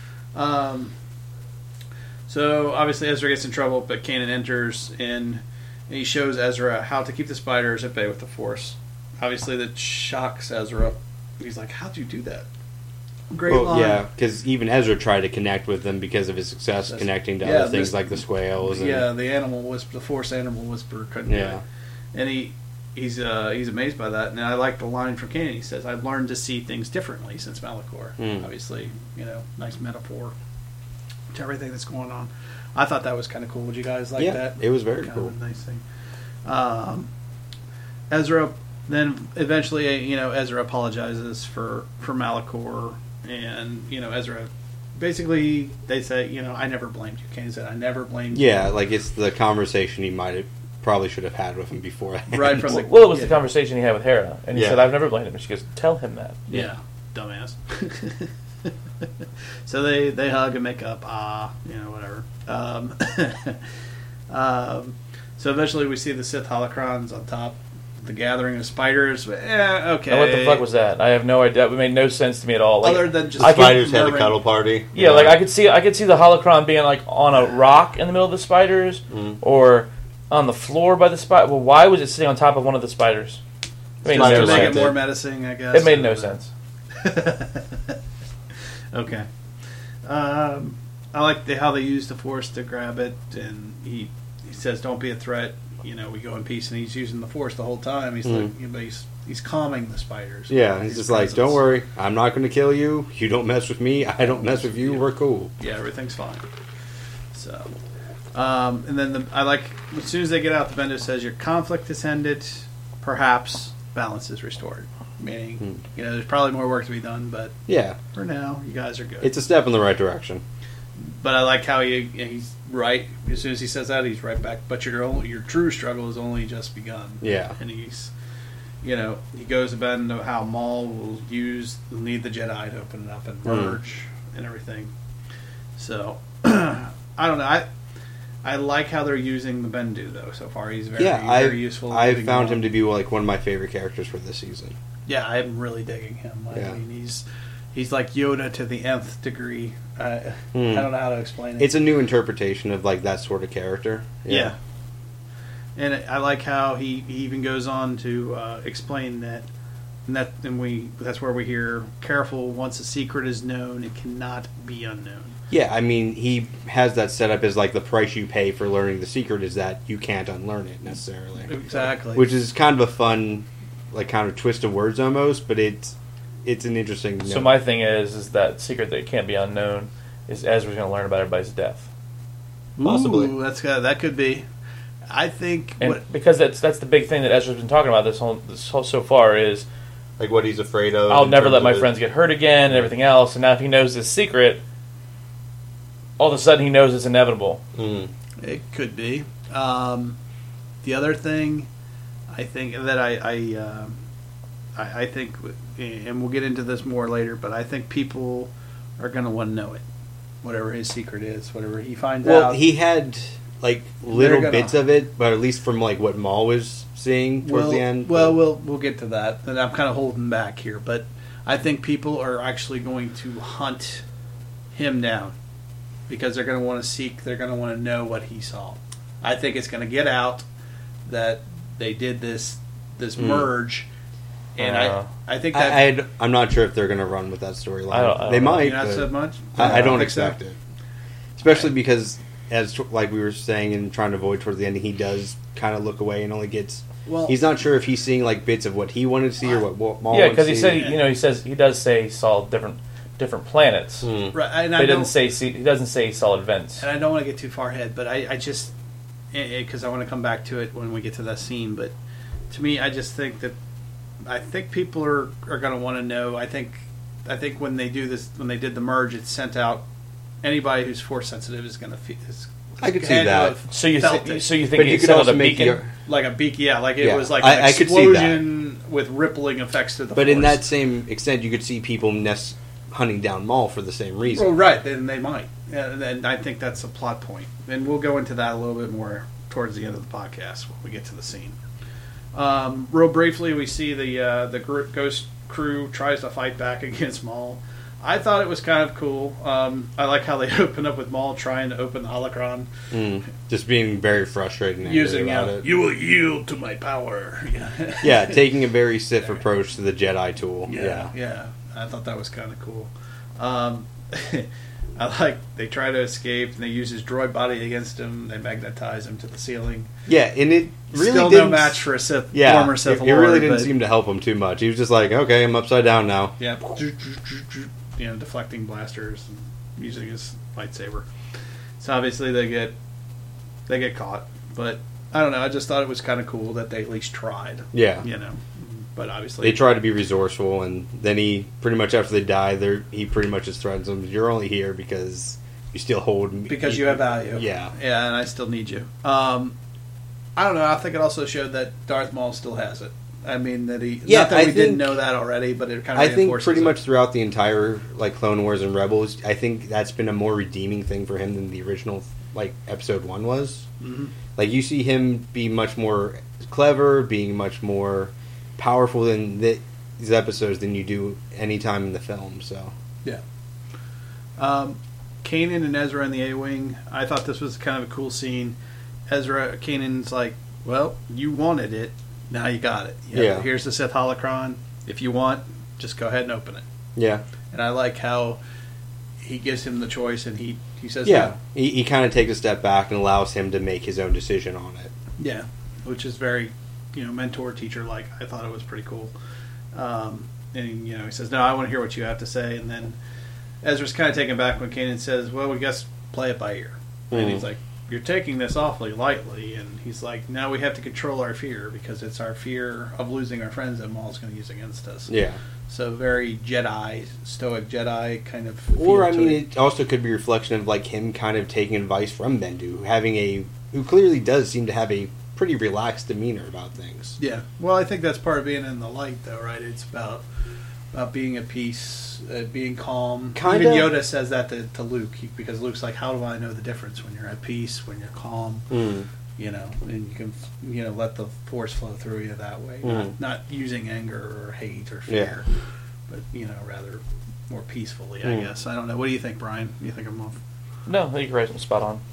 So obviously Ezra gets in trouble, but Kanan enters in, and he shows Ezra how to keep the spiders at bay with the Force. Obviously that shocks Ezra. He's like, "How'd you do that?" Great line. Yeah, because even Ezra tried to connect with them because of his success connecting to other things like the squales. And, the Force animal whisperer couldn't do it. And he's amazed by that. And I like the line from Kanan. He says, "I've learned to see things differently since Malachor." Obviously, nice metaphor to everything that's going on. I thought that was kind of cool. Would you guys like that? It was very cool. Of a nice thing. Ezra then eventually, Ezra apologizes for Malachor, and Ezra basically they say, "I never blamed you." Kanan said, "I never blamed you." Yeah, like it's the conversation he probably should have had with him beforehand. Right from it was the conversation he had with Hera, and he said, "I've never blamed him." And she goes, "Tell him that." Yeah, dumbass. So they hug and make up. Whatever. So eventually we see the Sith holocrons on top. The gathering of spiders. Okay. Now what the fuck was that? I have no idea. It made no sense to me at all. Like, other than just the spiders had a cuddle party. Yeah, like I could see the holocron being like on a rock in the middle of the spiders, or on the floor by the spider. Well, why was it sitting on top of one of the spiders? It made no sense. To make it more menacing, I guess. It made no sense. Okay. I like how they use the Force to grab it, and he says, "Don't be a threat. We go in peace," and he's using the Force the whole time. He's like, he's calming the spiders. Yeah, he's just like, "Don't worry, I'm not going to kill you. You don't mess with me. I don't mess with you. We're cool." Yeah, everything's fine. So, and then I like as soon as they get out, the Bendu says, "Your conflict has ended. Perhaps balance is restored." Meaning, there's probably more work to be done, but for now, you guys are good. It's a step in the right direction. But I like how he's right. As soon as he says that, he's right back. But your true struggle has only just begun. Yeah. And he's, he goes about into how Maul will need the Jedi to open it up and merge and everything. So, I don't know. I like how they're using the Bendu, though, so far. He's very useful. I found him to be like one of my favorite characters for this season. Yeah, I'm really digging him. I mean, he's like Yoda to the nth degree. I don't know how to explain it. It's a new interpretation of like that sort of character. Yeah. And I like how he even goes on to explain that that's where we hear, careful, once a secret is known, it cannot be unknown. Yeah, I mean, he has that set up as like the price you pay for learning the secret is that you can't unlearn it necessarily. Exactly. Which is kind of a fun, like, kind of twist of words almost, but it's an interesting note. So my thing is that secret that can't be unknown is Ezra's going to learn about everybody's death. Possibly. Ooh, that could be. I think, because that's the big thing that Ezra's been talking about this whole so far is like what he's afraid of. I'll never let my friends get hurt again and everything else. And now if he knows this secret, all of a sudden he knows it's inevitable. It could be. The other thing, I think that I think, and we'll get into this more later, but I think people are going to want to know it, whatever his secret is, whatever he finds out. Well, he had like little bits of it, but at least from like what Maul was seeing towards the end. Well, we'll get to that, and I'm kind of holding back here, but I think people are actually going to hunt him down because they're going to want to seek, they're going to want to know what he saw. I think it's going to get out that they did this merge, and I think that I'm not sure if they're going to run with that storyline. They might. Not so much. I don't expect it, especially because, as like we were saying and trying to avoid towards the end, he does kind of look away and only gets. Well, he's not sure if he's seeing like bits of what he wanted to see or what Maul. Yeah, because he said he does say he saw different planets. Right, and he doesn't say he saw events. And I don't want to get too far ahead, but I just because I want to come back to it when we get to that scene. But to me, I just think that people are going to want to know. I think when they do this, when they did the merge, it sent out anybody who's force sensitive is going to feel. I could see that. So you think you could also make like a beacon? Yeah, like it was like an explosion with rippling effects to the. But force. In that same extent, you could see people hunting down Maul for the same reason. Well, right, then they might, and I think that's a plot point, and we'll go into that a little bit more towards the end of the podcast when we get to the scene. Real briefly, we see the Ghost crew tries to fight back against Maul. I thought it was kind of cool. I like how they open up with Maul trying to open the holocron. Just being very frustrated and using about it. You will yield to my power. Yeah, taking a very Sith approach to the Jedi tool. Yeah. I thought that was kind of cool. I like they try to escape and they use his droid body against him. They magnetize him to the ceiling. Yeah, and it really still no match for a Sith. Former Sith Lord. It really didn't seem to help him too much. He was just like, okay, I'm upside down now. Yeah, deflecting blasters and using his lightsaber. So obviously they get caught, but I don't know. I just thought it was kind of cool that they at least tried. Yeah, but obviously they tried to be resourceful, and then he pretty much after they die, he pretty much just threatens them. You're only here because you still hold me. Because you have value. Yeah, and I still need you. I don't know. I think it also showed that Darth Maul still has it. I mean that he. Yeah, not that we didn't know that already, but it kind of. I think pretty much throughout the entire Clone Wars and Rebels, I think that's been a more redeeming thing for him than the original Episode 1 was. Mm-hmm. You see him be much more clever, being much more powerful in these episodes than you do any time in the film. So yeah. Kanan and Ezra in the A-Wing. I thought this was kind of a cool scene. Kanan's like, "Well, you wanted it. Now you got it. Here's the Sith holocron. If you want, just go ahead and open it." Yeah. And I like how he gives him the choice, and he says, "Yeah." No. He kind of takes a step back and allows him to make his own decision on it. Yeah, which is very, mentor teacher like. I thought it was pretty cool. And he says, "No, I want to hear what you have to say." And then Ezra's kind of taken back when Kanan says, "Well, we guess play it by ear." And he's like, "You're taking this awfully lightly," and he's like, "Now we have to control our fear because it's our fear of losing our friends that Maul's going to use against us." Yeah. So very stoic Jedi kind of. Or it also could be a reflection of him kind of taking advice from Bendu, who clearly does seem to have a pretty relaxed demeanor about things. Yeah. Well, I think that's part of being in the light, though, right? It's about being at peace, being calm. Even Yoda says that to Luke because Luke's like, "How do I know the difference when you're at peace, when you're calm?" And you can let the force flow through you that way, not using anger or hate or fear, but rather more peacefully. I guess I don't know. What do you think, Brian? You think I'm off? No, I think you're right. Spot on.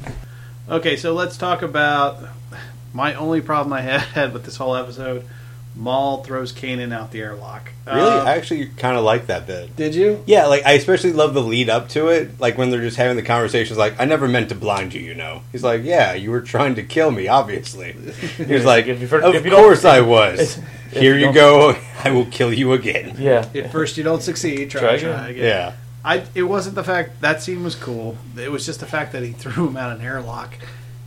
Okay. So let's talk about my only problem I had with this whole episode Maul throws Kanan out the airlock. Really? I actually kind of like that bit. Did you? Yeah, like, I especially love the lead up to it. Like, when they're just having the conversations, like, I never meant to blind you, you know. He's like, yeah, you were trying to kill me, obviously. He's like, of course I was. Here you go, I will kill you again. Yeah. At first you don't succeed, try again. Yeah. It wasn't the fact, that scene was cool. It was just the fact that he threw him out an airlock.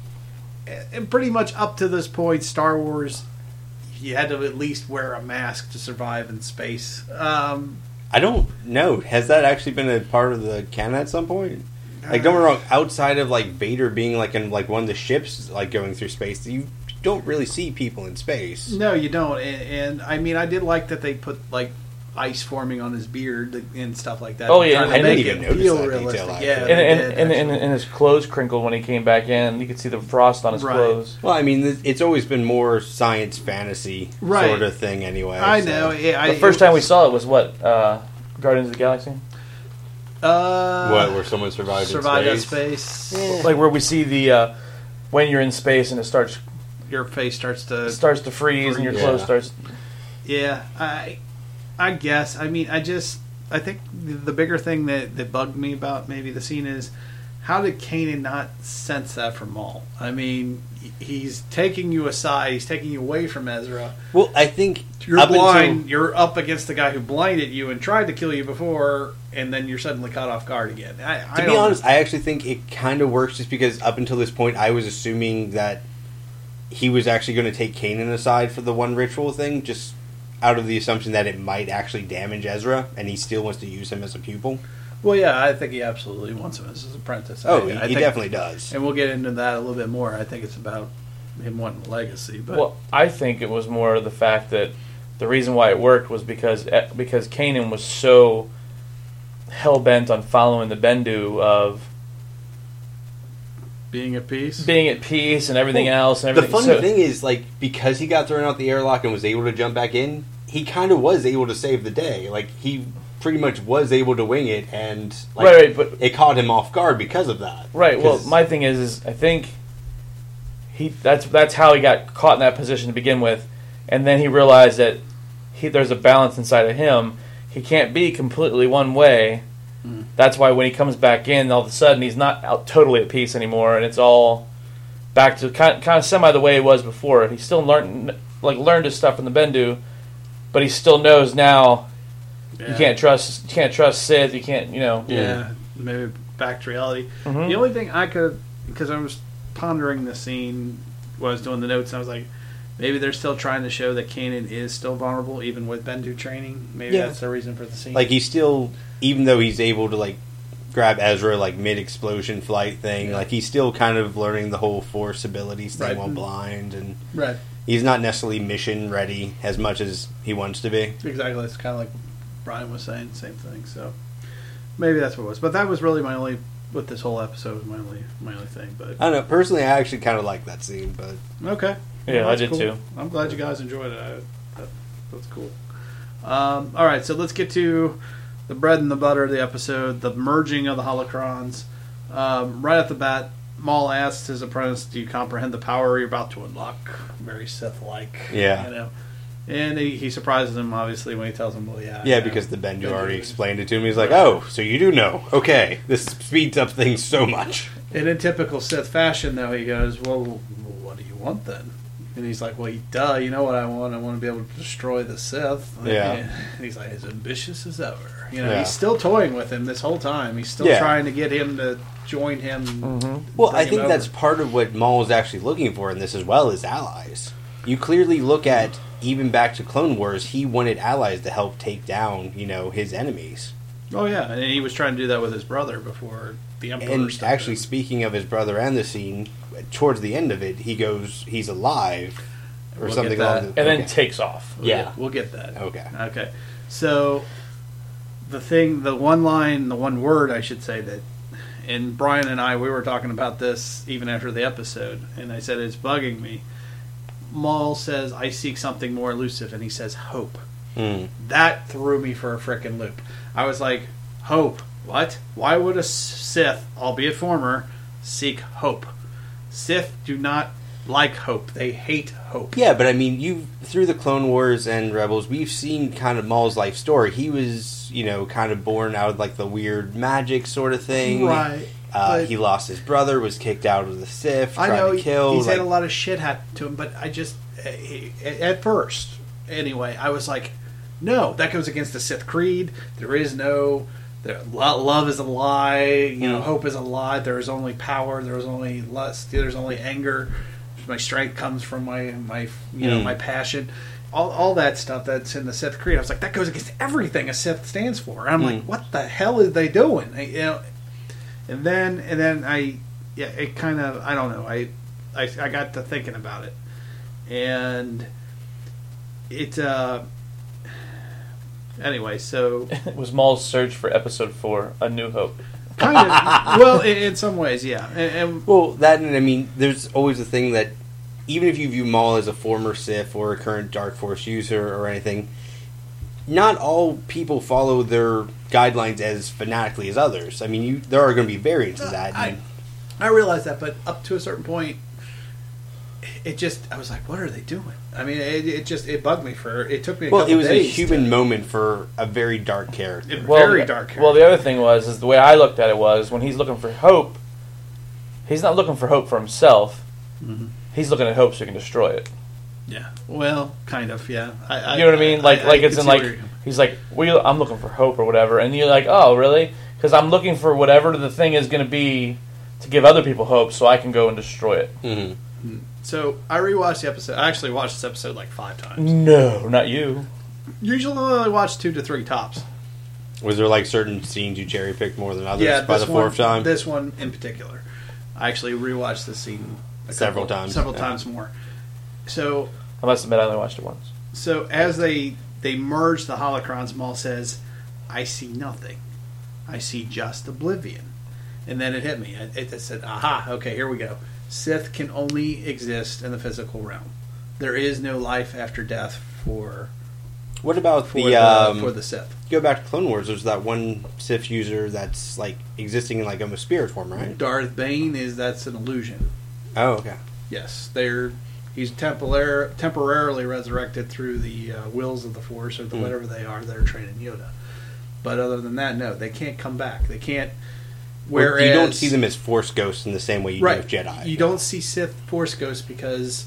And pretty much up to this point, Star Wars, you had to at least wear a mask to survive in space. I don't know. Has that actually been a part of the canon at some point? Like, don't get me wrong, outside of, like, Vader being, like, in, like, one of the ships, like, going through space, you don't really see people in space. No, you don't. And I mean, I did like that they put, like, ice forming on his beard and stuff like that. Oh, yeah. And I didn't even notice that detail. Yeah, and his clothes crinkled when he came back in. You could see the frost on his clothes. Well, I mean, it's always been more science fantasy sort of thing anyway. I know. Yeah, the first time we saw it was what? Guardians of the Galaxy? What, where someone survived in space? Yeah. Like where we see the when you're in space and it starts, your face starts to freeze and your clothes starts. Yeah, I guess. I mean, I think the bigger thing that bugged me about maybe the scene is how did Kanan not sense that from Maul? I mean, he's taking you aside, he's taking you away from Ezra. Well, I think you're blind. You're up against the guy who blinded you and tried to kill you before, and then you're suddenly caught off guard again. To be honest, I actually think it kind of works just because up until this point, I was assuming that he was actually going to take Kanan aside for the one ritual thing, just out of the assumption that it might actually damage Ezra, and he still wants to use him as a pupil. Well, yeah, I think he absolutely wants him as his apprentice. He definitely does. And we'll get into that a little bit more. I think it's about him wanting a legacy. But well, I think it was more the fact that the reason why it worked was because Kanan was so hell-bent on following the Bendu of being at peace and everything else. And everything. The funny thing is, like, because he got thrown out the airlock and was able to jump back in, he kind of was able to save the day. Like, he pretty much was able to wing it, and like, but it caught him off guard because of that. Right. Well, my thing is I think that's how he got caught in that position to begin with, and then he realized that there's a balance inside of him. He can't be completely one way. That's why when he comes back in, all of a sudden he's not out totally at peace anymore, and it's all back to kind of semi the way it was before. He still learned his stuff from the Bendu, but he still knows now. Yeah. You can't trust Sith. You can't, Yeah, maybe back to reality. Mm-hmm. The only thing because I was pondering the scene, when I was doing the notes, and I was like, maybe they're still trying to show that Kanan is still vulnerable, even with Bendu training. Maybe that's the reason for the scene. Like, he's still, even though he's able to, like, grab Ezra, like, mid-explosion flight thing, like, he's still kind of learning the whole Force abilities thing while blind, and he's not necessarily mission ready as much as he wants to be. Exactly. It's kind of like Brian was saying, same thing. So maybe that's what it was. But that was really my only, with this whole episode, was my only thing. But I don't know. Personally, I actually kind of like that scene. But okay. Yeah, well, I did too. I'm glad you guys enjoyed it. That's cool. All right, so let's get to the bread and the butter of the episode, the merging of the holocrons. Right off the bat, Maul asks his apprentice, "Do you comprehend the power you're about to unlock?" Very Sith-like. Yeah. And he surprises him, obviously, when he tells him, well, yeah. Yeah, because the Bendu already explained it to him. He's like, oh, so you do know. Okay, this speeds up things so much. And in typical Sith fashion, though, he goes, well, what do you want then? And he's like, well, duh, you know what I want? I want to be able to destroy the Sith. Yeah. And he's like, as ambitious as ever. He's still toying with him this whole time. He's still trying to get him to join him. Mm-hmm. Well, I think that's part of what Maul is actually looking for in this as well, is allies. You clearly look at, even back to Clone Wars, he wanted allies to help take down, his enemies. Oh, yeah, and he was trying to do that with his brother before the Emperor. And actually, speaking of his brother and the scene, towards the end of it, he goes, he's alive, or something along the... And then takes off. We'll get that. Okay. So, the one word, I should say, that, and Brian and I, we were talking about this even after the episode, and I said, it's bugging me. Maul says, I seek something more elusive, and he says, hope. That threw me for a frickin' loop. I was like, hope? What? Why would a Sith, albeit former, seek hope? Sith do not like Hope. They hate Hope. Yeah, but I mean, through the Clone Wars and Rebels, we've seen kind of Maul's life story. He was, kind of born out of like the weird magic sort of thing. Right. He lost his brother, was kicked out of the Sith, I know tried to kill. He's had a lot of shit happen to him, but I just, at first, anyway, I was like, no, that goes against the Sith creed. There is no... love is a lie. Hope is a lie. There is only power. There is only lust. There's only anger. My strength comes from my my passion. All that stuff that's in the Sith creed. I was like, that goes against everything a Sith stands for. And I'm like, what the hell are they doing? And then it kind of, I don't know. I got to thinking about it, and it. Anyway, so it was Maul's search for Episode 4, A New Hope. Kind of. Well, in some ways, yeah. There's always a thing that even if you view Maul as a former Sith or a current Dark Force user or anything, not all people follow their guidelines as fanatically as others. I mean, there are going to be variants of that. I realize that, but up to a certain point, I was like, what are they doing? I mean, it bugged me it took me a couple days. Well, it was a human moment for a very dark character. Very dark character. Well, the other thing is the way I looked at it was, when he's looking for hope, he's not looking for hope for himself. Mm-hmm. He's looking at hope so he can destroy it. Yeah. Well, kind of, yeah. You know what I mean? He's like, I'm looking for hope or whatever, and you're like, oh, really? Because I'm looking for whatever the thing is going to be to give other people hope so I can go and destroy it. Mm-hmm. So I rewatched the episode. I actually watched this episode like 5 times. No, not you. Usually I only watch 2 to 3 tops. Was there like certain scenes you cherry picked more than others by the 4th time? This one in particular. I actually rewatched this scene several times more. So I must admit I only watched it once. So as they merge the holocrons, Maul says, I see nothing. I see just oblivion. And then it hit me. It said, aha, okay, here we go. Sith can only exist in the physical realm. There is no life after death for. What about for the Sith? Go back to Clone Wars. There's that one Sith user that's like existing in like a spirit form, right? Darth Bane that's an illusion. Oh, okay. Yes, he's temporarily resurrected through the wills of the Force or whatever they are that are training Yoda. But other than that, no, they can't come back. They can't. Whereas you don't see them as Force ghosts in the same way you do with Jedi. You don't see Sith Force ghosts because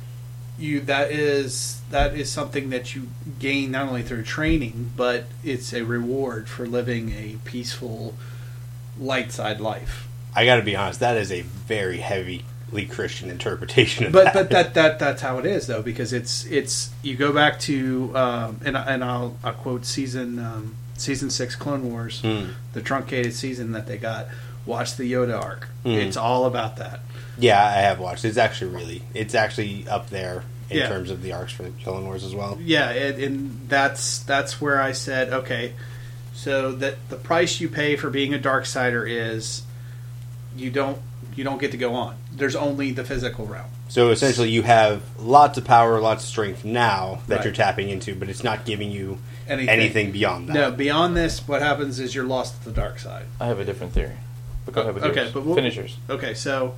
that is something that you gain not only through training, but it's a reward for living a peaceful, light side life. I got to be honest, that is a very heavily Christian interpretation of that. But that's how it is though, because it's you go back to and I'll quote season 6 Clone Wars, the truncated season that they got. Watch the Yoda arc. It's all about that. Yeah, I have watched. It's actually up there in terms of the arcs for Clone Wars as well. Yeah, and that's where I said, okay, so that the price you pay for being a Darksider is you don't get to go on. There's only the physical realm. So essentially, you have lots of power, lots of strength now that you're tapping into, but it's not giving you anything beyond that. No, beyond this, what happens is you're lost at the dark side. I have a different theory. But go ahead with yours. But finish yours. Okay, so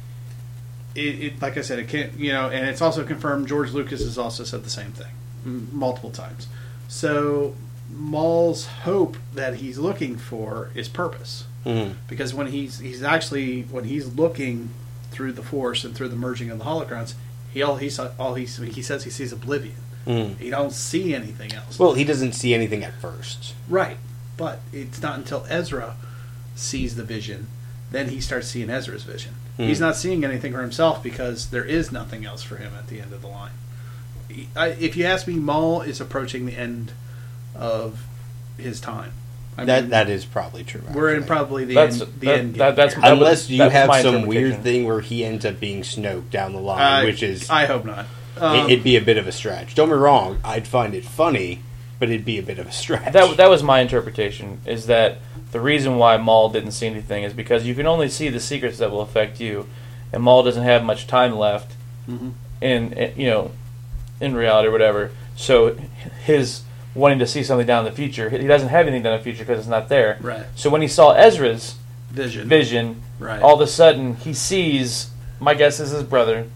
it like I said, it can't, and it's also confirmed. George Lucas has also said the same thing multiple times. So Maul's hope that he's looking for is purpose, because when he's looking through the Force and through the merging of the holocrons, he says he sees oblivion. He don't see anything else. Well, he doesn't see anything at first. Right. But it's not until Ezra sees the vision, then he starts seeing Ezra's vision. He's not seeing anything for himself because there is nothing else for him at the end of the line. If you ask me, Maul is approaching the end of his time. That is probably true. Actually. We're in probably the end game. Unless you have some weird thing where he ends up being Snoke down the line, which is... I hope not. It'd be a bit of a stretch. Don't be wrong. I'd find it funny, but it'd be a bit of a stretch. That was my interpretation, is that the reason why Maul didn't see anything is because you can only see the secrets that will affect you, and Maul doesn't have much time left in reality or whatever. So his wanting to see something down in the future, he doesn't have anything down in the future because it's not there. Right. So when he saw Ezra's vision, all of a sudden he sees, my guess is his brother,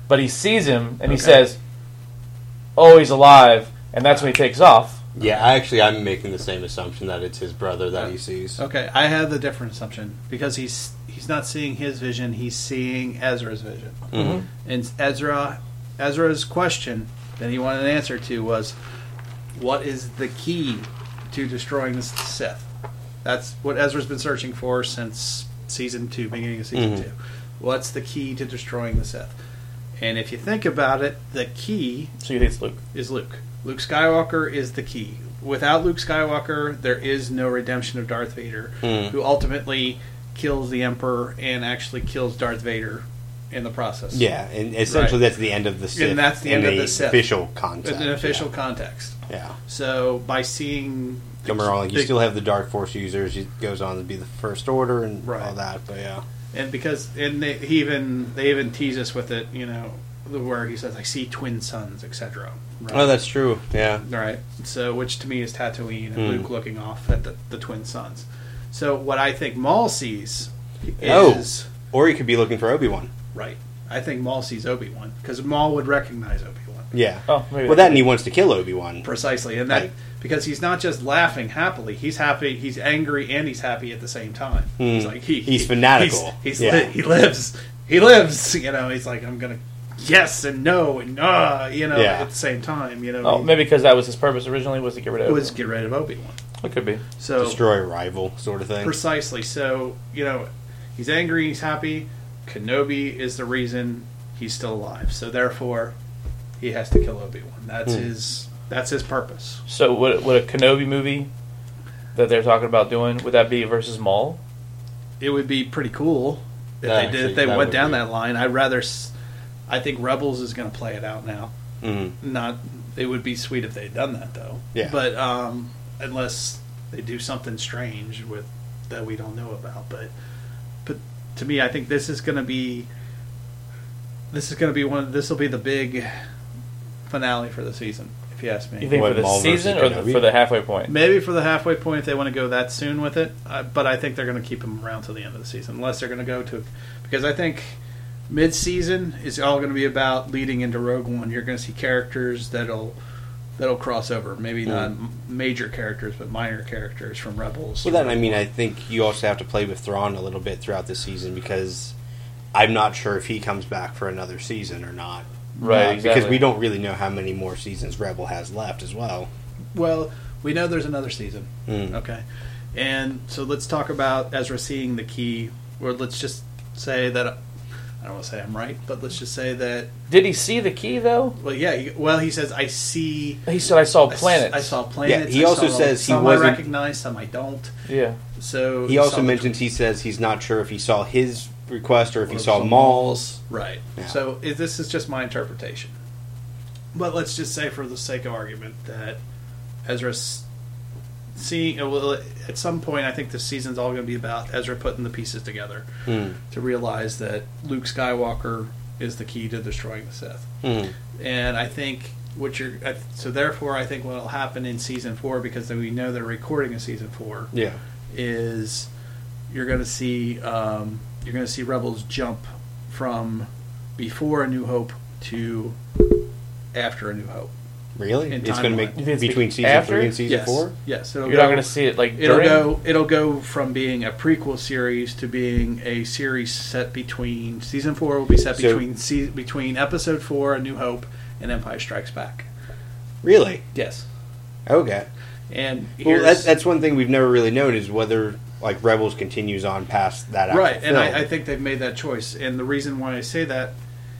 but he sees him and he says, "Oh, he's alive," and that's when he takes off. Yeah, I'm making the same assumption that it's his brother that he sees. Okay, I have the different assumption because he's not seeing his vision; he's seeing Ezra's vision. Mm-hmm. And Ezra's question that he wanted an answer to was, "What is the key to destroying the Sith?" That's what Ezra's been searching for since season 2, beginning of season 2. What's the key to destroying the Sith? And if you think about it, the key so you think it's Luke. Is Luke. Luke Skywalker is the key. Without Luke Skywalker, there is no redemption of Darth Vader, who ultimately kills the Emperor and actually kills Darth Vader in the process. Yeah, and essentially that's the end of the Sith. And that's the end of the Sith. Official context. In an official context. Yeah. So by seeing... Don't get me wrong, you still have the Dark Force users. It goes on to be the First Order and all that, but yeah. And they even tease us with it, where he says, "I see twin suns," etc. Right? Oh, that's true. Yeah. Right. So, which to me is Tatooine and Luke looking off at the twin suns. So, what I think Maul sees is, or he could be looking for Obi-Wan. Right. I think Maul sees Obi-Wan because Maul would recognize Obi-Wan. Yeah. Oh, maybe that and he wants to kill Obi-Wan. Precisely, and that because he's not just laughing happily; he's happy, he's angry, and he's happy at the same time. He's like he's fanatical. He lives. He's like, I'm gonna yes and no and at the same time. Oh, maybe because that was his purpose originally was to get rid of. It was get rid of Obi-Wan. It could be so destroy a rival sort of thing. Precisely. So he's angry. He's happy. Kenobi is the reason he's still alive. So therefore, he has to kill Obi-Wan. That's his purpose. So would a Kenobi movie that they're talking about doing, would that be versus Maul? It would be pretty cool if they went down that line. I think Rebels is going to play it out now. Mm-hmm. It would be sweet if they'd done that though. Yeah. But unless they do something strange that we don't know about, but to me, I think this is going to be this will be the big finale for the season. If you ask me. You think for the season or for the halfway point? Maybe for the halfway point if they want to go that soon with it. But I think they're going to keep him around till the end of the season. Unless they're going to go to... Because I think mid-season is all going to be about leading into Rogue One. You're going to see characters that'll cross over. Maybe not major characters, but minor characters from Rebels. Well, I think you also have to play with Thrawn a little bit throughout the season because I'm not sure if he comes back for another season or not. Right, exactly. Because we don't really know how many more seasons Rebel has left as well. Well, we know there's another season. Okay. And so let's talk about Ezra seeing the key, or let's just say that, I don't want to say I'm right, but let's just say that... Did he see the key, though? Well, yeah. He says, I see... He said, I saw planets. I saw planets. Yeah, he also says he wasn't... Some I recognize, some I don't. Yeah. So he also mentions, he says he's not sure if he saw his request or if he saw Maul's. Right. Yeah. So this is just my interpretation. But let's just say for the sake of argument that Ezra's seeing... Well, at some point, I think this season's all going to be about Ezra putting the pieces together to realize that Luke Skywalker is the key to destroying the Sith. And I think so therefore I think what will happen in season 4, because we know they're recording in season 4, is you're going to see Rebels jump from before A New Hope to after A New Hope. Really? It's going to make between season 3 and season 4? Yes. You're not going to see it It'll go from being a prequel series to being a series set between season 4 will be set between episode 4, A New Hope, and Empire Strikes Back. Really? Yes. Okay. And that's one thing we've never really known is whether Rebels continues on past that. Right, and film. I think they've made that choice. And the reason why I say that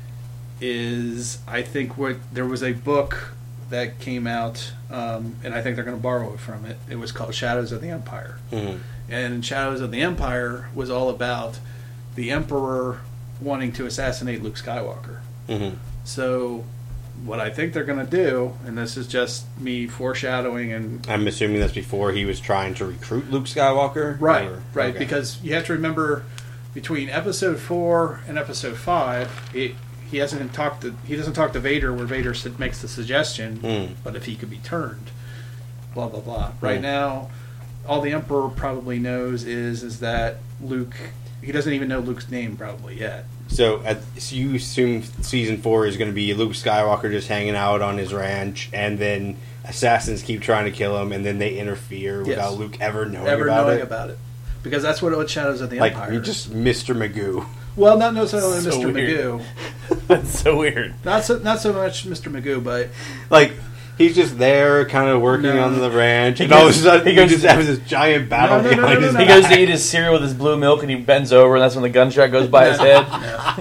is I think there was a book that came out, and I think they're going to borrow it from it. It was called Shadows of the Empire. Mm-hmm. And Shadows of the Empire was all about the Emperor wanting to assassinate Luke Skywalker. Mm-hmm. So what I think they're going to do, and this is just me foreshadowing, and I'm assuming that's before he was trying to recruit Luke Skywalker? Right, right, okay. Because you have to remember between episode 4 and episode 5, he doesn't talk to Vader where Vader makes the suggestion, but if he could be turned, blah blah blah. Right now, all the Emperor probably knows is that Luke. He doesn't even know Luke's name probably yet. So you assume season 4 is going to be Luke Skywalker just hanging out on his ranch, and then assassins keep trying to kill him, and then they interfere without Luke ever knowing about it. Because that's what Shadows of the Like, Empire. you're just Mr. Magoo. Well, not necessarily So Mr. weird. Magoo. That's so weird. Not so much Mr. Magoo, but Like, he's just there, kind of working on the ranch, and goes- all of a sudden he he goes- just has this giant battle behind his He goes to eat his cereal with his blue milk, and he bends over, and that's when the gunshot goes by his head.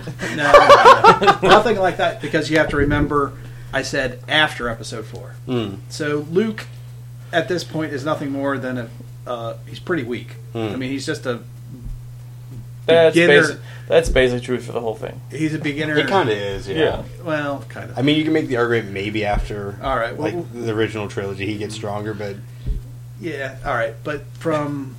No. Nothing like that, because you have to remember, I said after episode 4. So Luke, at this point, is nothing more than he's pretty weak. I mean, he's just a beginner. That's basically true for the whole thing. He's a beginner. He kind of is, yeah. Well, kind of. I mean, you can make the argument maybe after All right, well, like the original trilogy, he gets stronger, but yeah, all right. But from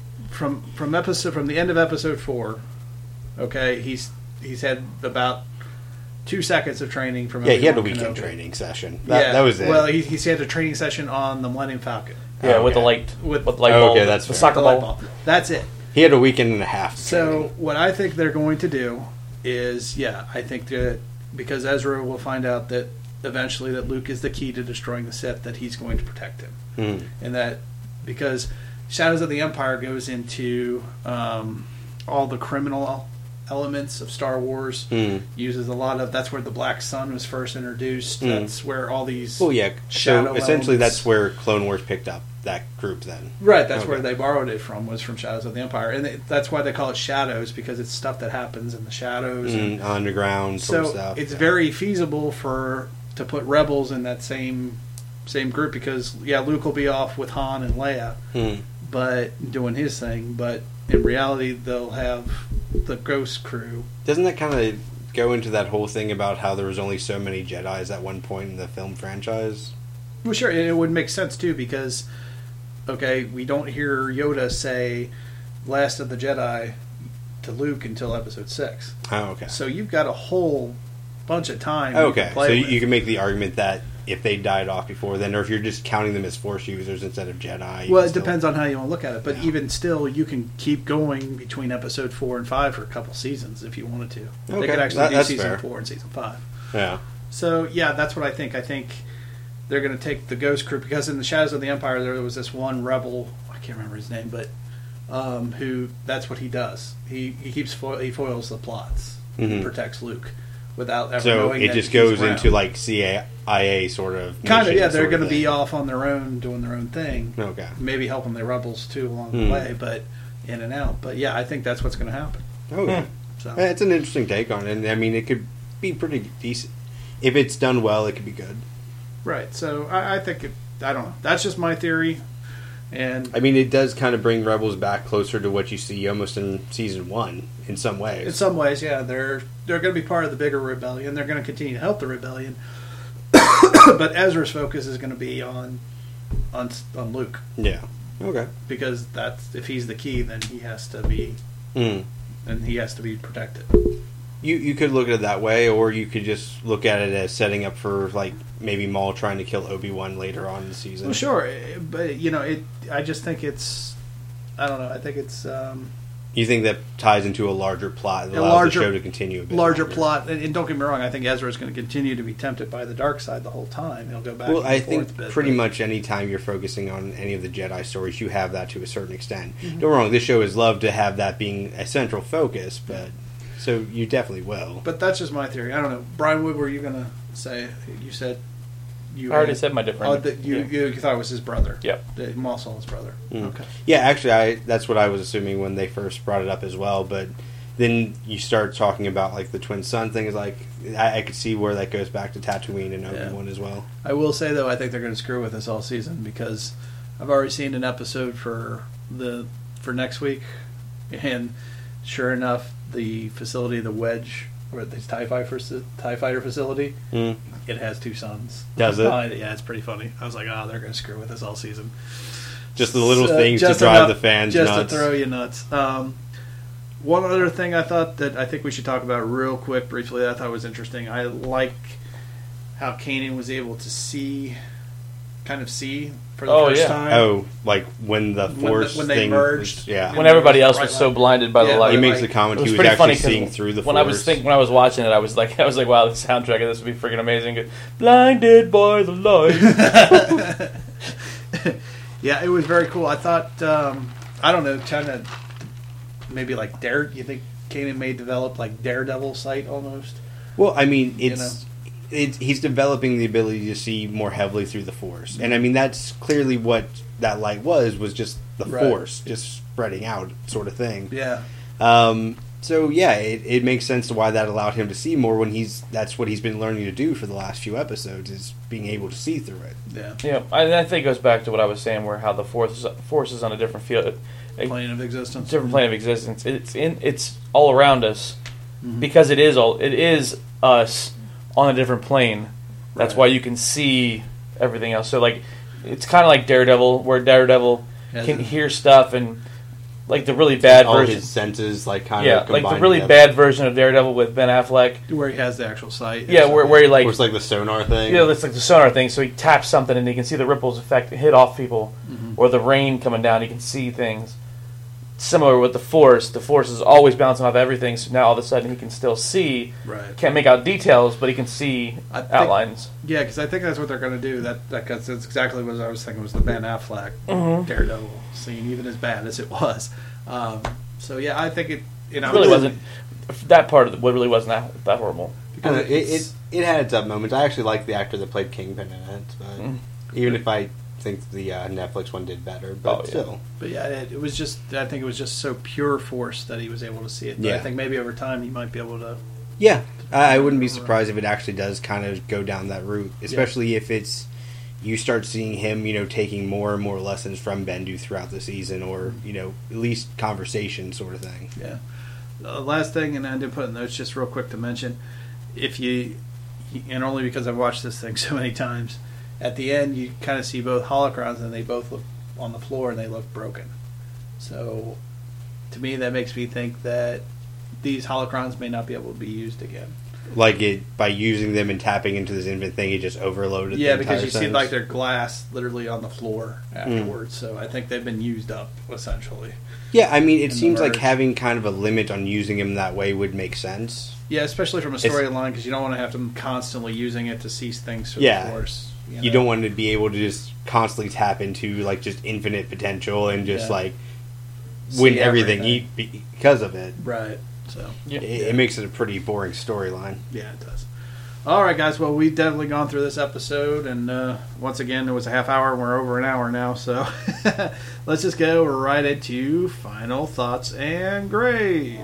the end of episode 4, okay, he's had about 2 seconds of training from. yeah, he had a Obi-Wan weekend Kenobi. training session. That was it. Well, he's had a training session on the Millennium Falcon. Yeah, with the light, with the light bulb, okay, that's the fair. soccer The light ball. bulb. That's it. He had a weekend and a half. So what I think they're going to do is, I think that because Ezra will find out that eventually that Luke is the key to destroying the Sith, that he's going to protect him, and that because Shadows of the Empire goes into all the criminal elements of Star Wars, uses a lot of. That's where the Black Sun was first introduced. That's where all these. Well, yeah. Shadow So essentially, elements- that's where Clone Wars picked up that group. Then, right? That's where they borrowed it from. Was from Shadows of the Empire, and that's why they call it Shadows, because it's stuff that happens in the shadows and underground sort of so stuff. it's very feasible to put Rebels in that same group, because Luke will be off with Han and Leia, but doing his thing. But in reality, they'll have the Ghost crew. Doesn't that kind of go into that whole thing about how there was only so many Jedis at one point in the film franchise? Well, sure, and it would make sense too, because we don't hear Yoda say "Last of the Jedi" to Luke until Episode 6. Oh, okay. So you've got a whole bunch of time. Okay, so with. you can make the argument that if they died off before then, or if you're just counting them as Force users instead of Jedi. Well, it depends on how you want to look at it. But even still, you can keep going between episode 4 and 5 for a couple seasons if you wanted to. Okay, They could actually do that's season fair. 4 and season 5. Yeah. So, that's what I think. I think they're going to take the Ghost crew, because in the Shadows of the Empire, there was this one rebel, I can't remember his name, but who, that's what he does. He foils the plots. He protects Luke without ever So knowing it that just he's goes around. into like CIA sort of. Kind of, mission they're sort going to thing. be off on their own, doing their own thing. Okay. Maybe helping the rebels too along the way, but in and out. But I think that's what's going to happen. Okay. So Yeah, it's an interesting take on it. And I mean, it could be pretty decent. If it's done well, it could be good. right. So I think I don't know. That's just my theory. And I mean, it does kind of bring Rebels back closer to what you see almost in season 1 in some ways. in some ways, they're going to be part of the bigger rebellion. They're going to continue to help the rebellion. But Ezra's focus is going to be on Luke. Yeah. Okay. Because that's if he's the key, then he has to be. And he has to be protected. You could look at it that way, or you could just look at it as setting up for like maybe Maul trying to kill Obi-Wan later on in the season. Well, sure, but I just think it's. I don't know. I think it's. You think that ties into a larger plot that allows the show to continue a bit larger longer. plot, and don't get me wrong. I think Ezra is going to continue to be tempted by the dark side the whole time. He'll go back. Well, and I forth think a bit, pretty but- much any time you're focusing on any of the Jedi stories, you have that to a certain extent. Don't get me wrong, this show has loved to have that being a central focus, but so you definitely will. But that's just my theory. I don't know, Brian. What were you going to say? You said you. I already said my different. Oh, that you thought it was his brother. Yep. The Maul Saul's brother. Okay. Yeah, actually, that's what I was assuming when they first brought it up as well. But then you start talking about like the twin son thing. Is like I could see where that goes back to Tatooine and Obi-Wan as well. I will say though, I think they're going to screw with us all season, because I've already seen an episode for next week, and sure enough, the facility, the Wedge, or the TIE Fighter facility, it has two sons. Does it? Yeah, it's pretty funny. I was like, they're going to screw with us all season. Just the little So, things to just drive enough- the fans just nuts. to throw you nuts. One other thing I thought that I think we should talk about real quick, briefly, that I thought was interesting. I like how Kanan was able to see kind of see for the first time. Oh, like when the Force when they thing merged. Was, when everybody else was so blinded by the light. He makes the comment he was actually seeing through the Force. When I was watching it, I was like, wow, the soundtrack of this would be freaking amazing. Blinded by the light. Yeah, it was very cool. I thought, I don't know, kind of maybe like you think Kanan may develop like Daredevil sight almost? Well, I mean, he's developing the ability to see more heavily through the Force. And I mean, that's clearly what that light was just the Force, just spreading out sort of thing. Yeah. So, yeah, it makes sense to why that allowed him to see more when that's what he's been learning to do for the last few episodes, is being able to see through it. Yeah. Yeah, I think it goes back to what I was saying, where how the Force is on a different field. Plane of existence. Different plane of existence. It's all around us because it is us on a different plane. That's why you can see everything else. So like, it's kind of like Daredevil, where Daredevil can hear stuff, and like the really bad all version. His senses like kind of like the really bad version of Daredevil with Ben Affleck, where he has the actual sight. Yeah, where he like, where it's like the sonar thing. Yeah, it's like the sonar thing. So he taps something and he can see the ripples effect hit off people, or the rain coming down. He can see things. Similar with the Force is always bouncing off everything. So now all of a sudden he can still see. Right. Can't make out details, but he can see outlines. Yeah, because I think that's what they're going to do. That's exactly what I was thinking was the Ben Affleck Daredevil scene, even as bad as it was. So yeah, I think it really wasn't that part of it really wasn't that horrible. Because it had its up moments. I actually like the actor that played Kingpin in it, but even if I think the Netflix one did better, but still. But yeah, it was just. I think it was just so pure Force that he was able to see it. But I think maybe over time he might be able to. Yeah, I wouldn't be surprised if it actually does kind of go down that route, especially if it's you start seeing him, taking more and more lessons from Bendu throughout the season, or at least conversation sort of thing. Yeah. Last thing, and I did put in notes just real quick to mention, and only because I've watched this thing so many times. At the end, you kind of see both holocrons, and they both look on the floor, and they look broken. So, to me, that makes me think that these holocrons may not be able to be used again. Like by using them and tapping into this infant thing, it just overloaded. Yeah, the because you sense. see like their glass literally on the floor afterwards. So I think they've been used up essentially. Yeah, I mean, it seems like having kind of a limit on using him that way would make sense. Yeah, especially from a storyline, because you don't want to have them constantly using it to seize things through the Force. You don't want to be able to just constantly tap into like just infinite potential and just like win everything because of it. Right. So it makes it a pretty boring storyline. Yeah, it does. All right, guys. Well, we've definitely gone through this episode, and once again, it was a half hour, and we're over an hour now. So let's just go right into final thoughts and grades.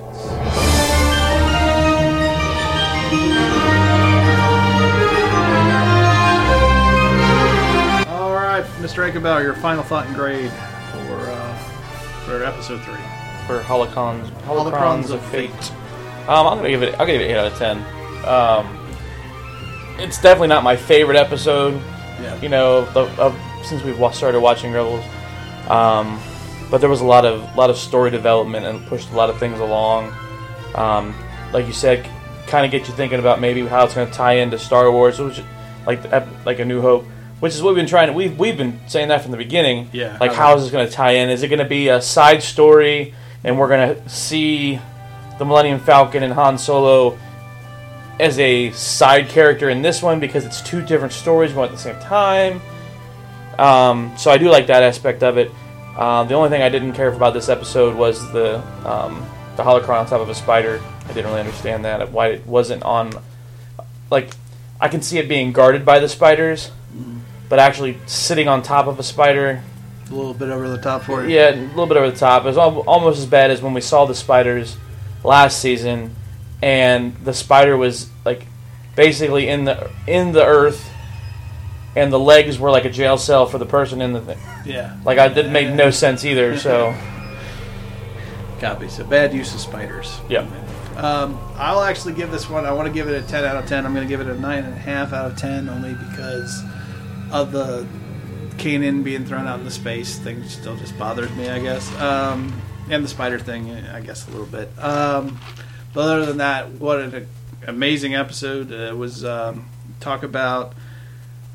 All right, Mr. Aikabel, your final thought and grade for episode 3. For Holocrons of Fate. I'll give it 8 out of 10. It's definitely not my favorite episode. Yeah. Since we've started watching Rebels. But there was a lot of story development and pushed a lot of things along. Like you said, kind of get you thinking about maybe how it's going to tie into Star Wars, which like A New Hope. Which is what we've been trying. We've been saying that from the beginning. Yeah. Like, how is this going to tie in? Is it going to be a side story, and we're going to see the Millennium Falcon and Han Solo as a side character in this one because it's two different stories going at the same time? So I do like that aspect of it. The only thing I didn't care about this episode was the holocron on top of a spider. I didn't really understand that. Why it wasn't on. Like, I can see it being guarded by the spiders. But actually sitting on top of a spider... A little bit over the top for you? Yeah, a little bit over the top. It was almost as bad as when we saw the spiders last season, and the spider was like basically in the earth, and the legs were like a jail cell for the person in the thing. Yeah. Like, it didn't make no sense either, so... Copy. So, bad use of spiders. Yep. I'll actually give this one... I want to give it a 10 out of 10. I'm going to give it a 9.5 out of 10, only because... of the Kanan being thrown out into space thing still just bothers me, I guess. And the spider thing, I guess, a little bit. But other than that, what an amazing episode. It was talk about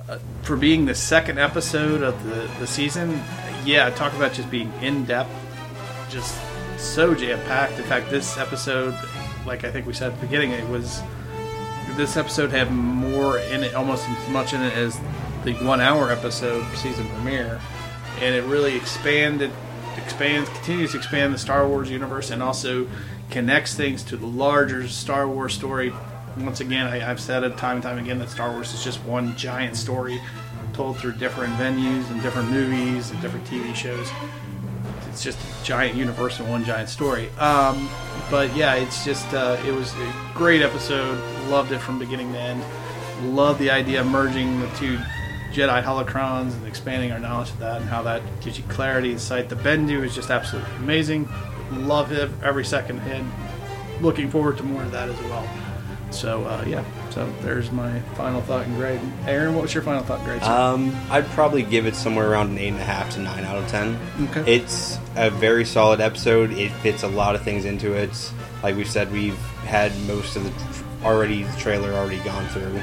for being the second episode of the season, yeah, talk about just being in depth, just so jam packed. In fact, this episode, like I think we said at the beginning, this episode had more in it, almost as much in it as the 1 hour episode season premiere, and it really continues to expand the Star Wars universe, and also connects things to the larger Star Wars story. Once again, I've said it time and time again that Star Wars is just one giant story told through different venues and different movies and different TV shows. It's just a giant universe and one giant story. But yeah, it's just it was a great episode. Loved it from beginning to end. Loved the idea of merging the two Jedi holocrons and expanding our knowledge of that and how that gives you clarity and sight. The Bendu is just absolutely amazing. Love it every second ahead. Looking forward to more of that as well. So yeah, so there's my final thought and grade. Aaron, what was your final thought and grade? I'd probably give it somewhere around an 8.5 to 9 out of 10. Okay. It's a very solid episode. It fits a lot of things into it. Like we said, we've had most of the trailer already gone through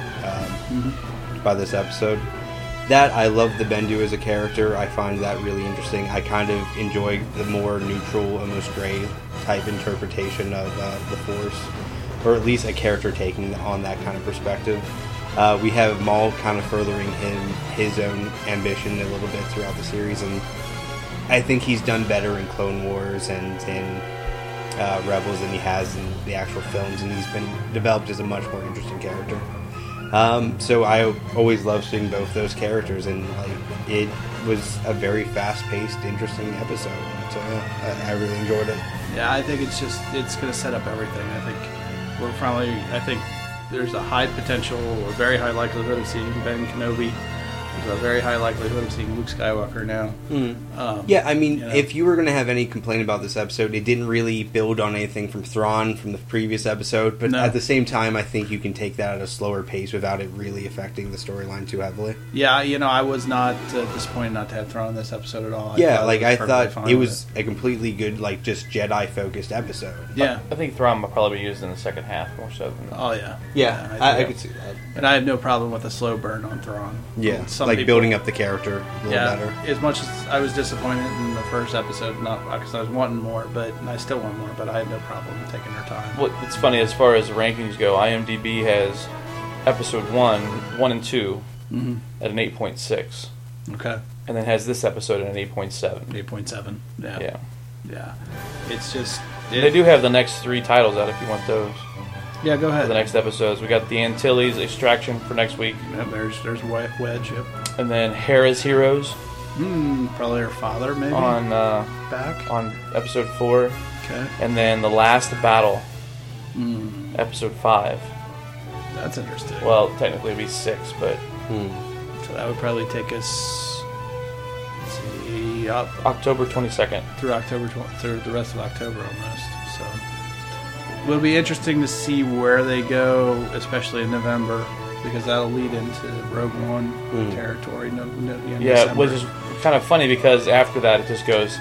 by this episode. That, I love the Bendu as a character. I find that really interesting. I kind of enjoy the more neutral, almost gray type interpretation of the Force, or at least a character taking on that kind of perspective. We have Maul kind of furthering his own ambition a little bit throughout the series, and I think he's done better in Clone Wars and in Rebels than he has in the actual films, and he's been developed as a much more interesting character. So I always love seeing both those characters, and it was a very fast-paced, interesting episode. So I really enjoyed it. Yeah, I think it's going to set up everything. I think there's a high potential, or very high likelihood of seeing Ben Kenobi. There's a very high likelihood of seeing Luke Skywalker now. Yeah, I mean, if you were going to have any complaint about this episode, it didn't really build on anything from Thrawn from the previous episode, but at the same time, I think you can take that at a slower pace without it really affecting the storyline too heavily. Yeah, I was not disappointed not to have Thrawn in this episode at all. I thought it was a completely good, just Jedi-focused episode. Yeah. I think Thrawn will probably be used in the second half more so than... Oh, yeah. Yeah, I could see that. And I have no problem with a slow burn on Thrawn. Yeah, building up the character a little better. As much as I was disappointed in the first episode, not because I was wanting more, and I still want more, but I have no problem taking her time. Well, it's funny, as far as rankings go, IMDb has episode 1 and 2 at an 8.6. Okay. And then has this episode at an 8.7. 8.7, yeah. Yeah. It's just... They do have the next 3 titles out if you want those. Yeah, go ahead. For the next episodes. We got the Antilles Extraction for next week. Yep, there's Wedge, yep. And then Hera's Heroes. Probably her father, maybe? Back. On episode 4. Okay. And then The Last Battle. Episode 5. That's interesting. Well, technically it'd be 6, but... So that would probably take us... Let's see... October 22nd. Through the rest of October almost. So... It'll be interesting to see where they go, especially in November, because that'll lead into Rogue One territory. Yeah, which is kind of funny because after that it just goes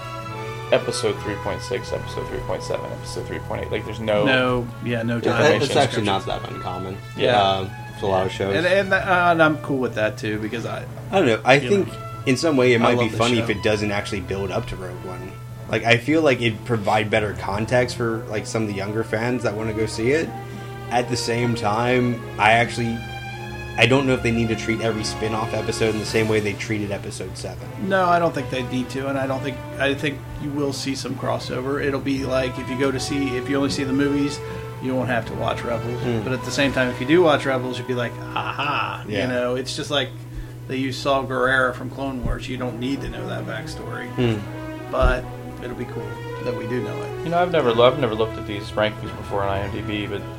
episode 3.6, episode 3.7, episode 3.8. There's no time. It's actually not that uncommon. Yeah, it's a lot of shows, and I'm cool with that too because I don't know. I think in some way it might be funny if it doesn't actually build up to Rogue One. I feel like it'd provide better context for some of the younger fans that want to go see it. At the same time, I don't know if they need to treat every spin-off episode in the same way they treated episode 7. No, I don't think they need to, and I think you will see some crossover. It'll be like if you only see the movies, you won't have to watch Rebels. But at the same time, if you do watch Rebels, you'll be like, aha. Yeah. It's just like they use Saw Gerrera from Clone Wars. You don't need to know that backstory. But it'll be cool that we do know it. I've never looked at these rankings before on IMDb, but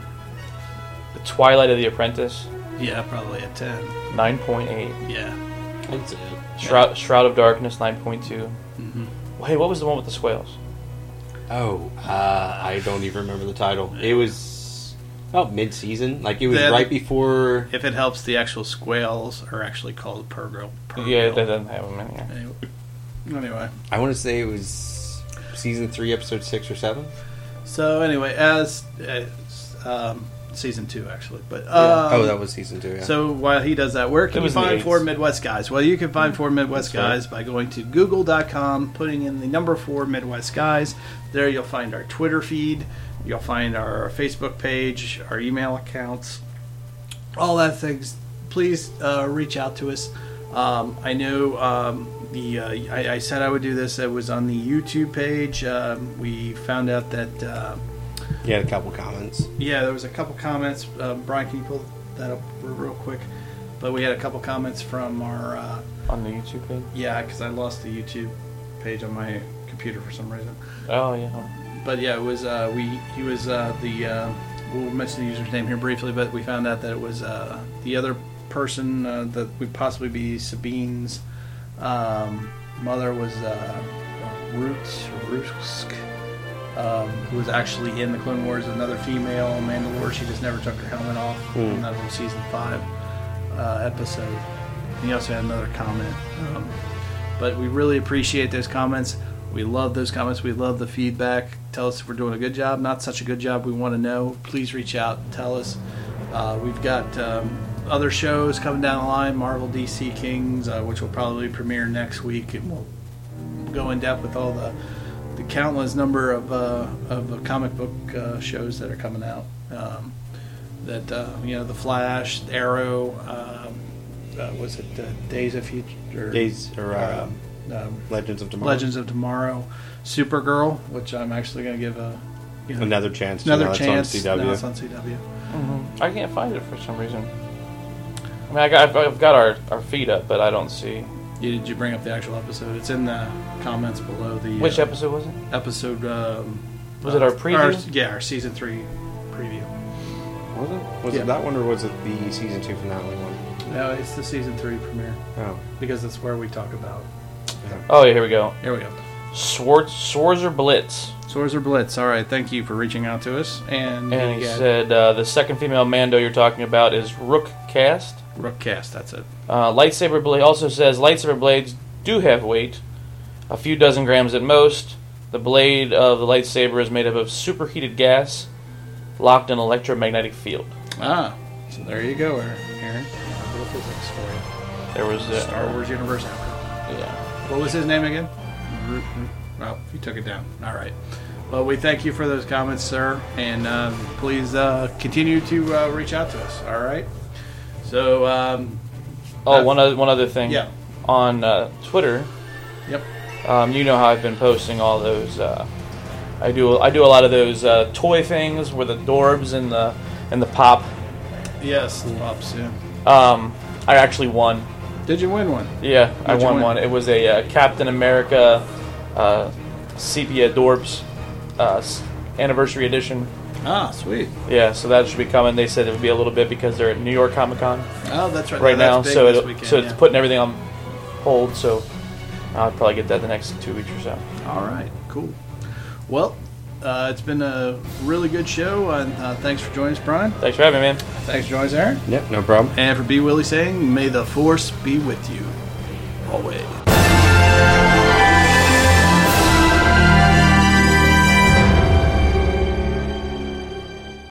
the Twilight of the Apprentice. Yeah, probably a 10. 9.8. Yeah. That's it. Shroud of Darkness, 9.2. Hey, what was the one with the Swales? Oh, I don't even remember the title. It was about mid-season. It was right before... If it helps, the actual Squales are actually called Purrgil. Yeah, they doesn't have them in here. Anyway. I want to say it was season 3, episode 6 or 7. So anyway, as season 2 actually. But that was season 2. Yeah. So while he does that, where can you find 4 Midwest Guys? Well, you can find 4 Midwest Guys by going to Google.com, putting in the number 4 Midwest Guys. There you'll find our Twitter feed, you'll find our Facebook page, our email accounts, all that things. Please reach out to us. I know I said I would do this. It was on the YouTube page. We found out that you had a couple comments. Yeah, there was a couple comments. Brian, can you pull that up real quick? But we had a couple comments from our on the YouTube page. Yeah, because I lost the YouTube page on my computer for some reason. Oh yeah. But yeah, it was he was we'll mention the user's name here briefly, but we found out that it was the other person that would possibly be Sabine's mother was Rutsk, who was actually in the Clone Wars, another female Mandalore. She just never took her helmet off. And that was season 5 episode. And he also had another comment. But we really appreciate those comments. We love those comments. We love the feedback. Tell us if we're doing a good job, not such a good job. We want to know. Please reach out and tell us. We've got other shows coming down the line, Marvel DC Kings, which will probably premiere next week. And we'll go in depth with all the countless number of comic book shows that are coming out. The Flash, Arrow, was it Days of Future? Legends of Tomorrow. Legends of Tomorrow, Supergirl, which I'm actually going to give another chance. Another chance. It's on CW. Now it's on CW. Mm-hmm. I can't find it for some reason. I mean, I've got our feed up, but I don't see. Did you bring up the actual episode? It's in the comments below the. Which episode was it? Episode. Was it our preview? Our season 3 preview. Was it? Was it that one, or was it the season 2 finale one? No, it's the season 3 premiere. Oh, because that's where we talk about. Oh, yeah, here we go. Here we go. Sworzer Blitz. Sworzer Blitz. All right, thank you for reaching out to us. And he said the second female Mando you're talking about is Rookcast. Rookcast, that's it. Lightsaber blade also says lightsaber blades do have weight, a few dozen grams at most. The blade of the lightsaber is made up of superheated gas, locked in an electromagnetic field. Ah, so there you go, Aaron. A little physics for you. There was Star Wars Universe outcome. Yeah. What was his name again? Oh, you took it down. All right. Well, we thank you for those comments, sir, and please continue to reach out to us. All right. So. One other thing. Yeah. On Twitter. Yep. You know how I've been posting all those. I do a lot of those toy things where the Dorbs and the pop. Yes, the pops. Yeah. I actually won. Did you win one? Yeah, I won one. It was a Captain America Sepia Dorbs anniversary edition. Ah, sweet. Yeah, so that should be coming. They said it would be a little bit because they're at New York Comic Con. Oh, that's right. Right now, that's so it's putting everything on hold. So I'll probably get that the next 2 weeks or so. All right, cool. Well, it's been a really good show, and thanks for joining us, Brian. Thanks for having me, man. Thanks for joining us, Aaron. Yep, no problem. And for B. Willie saying, may the Force be with you always.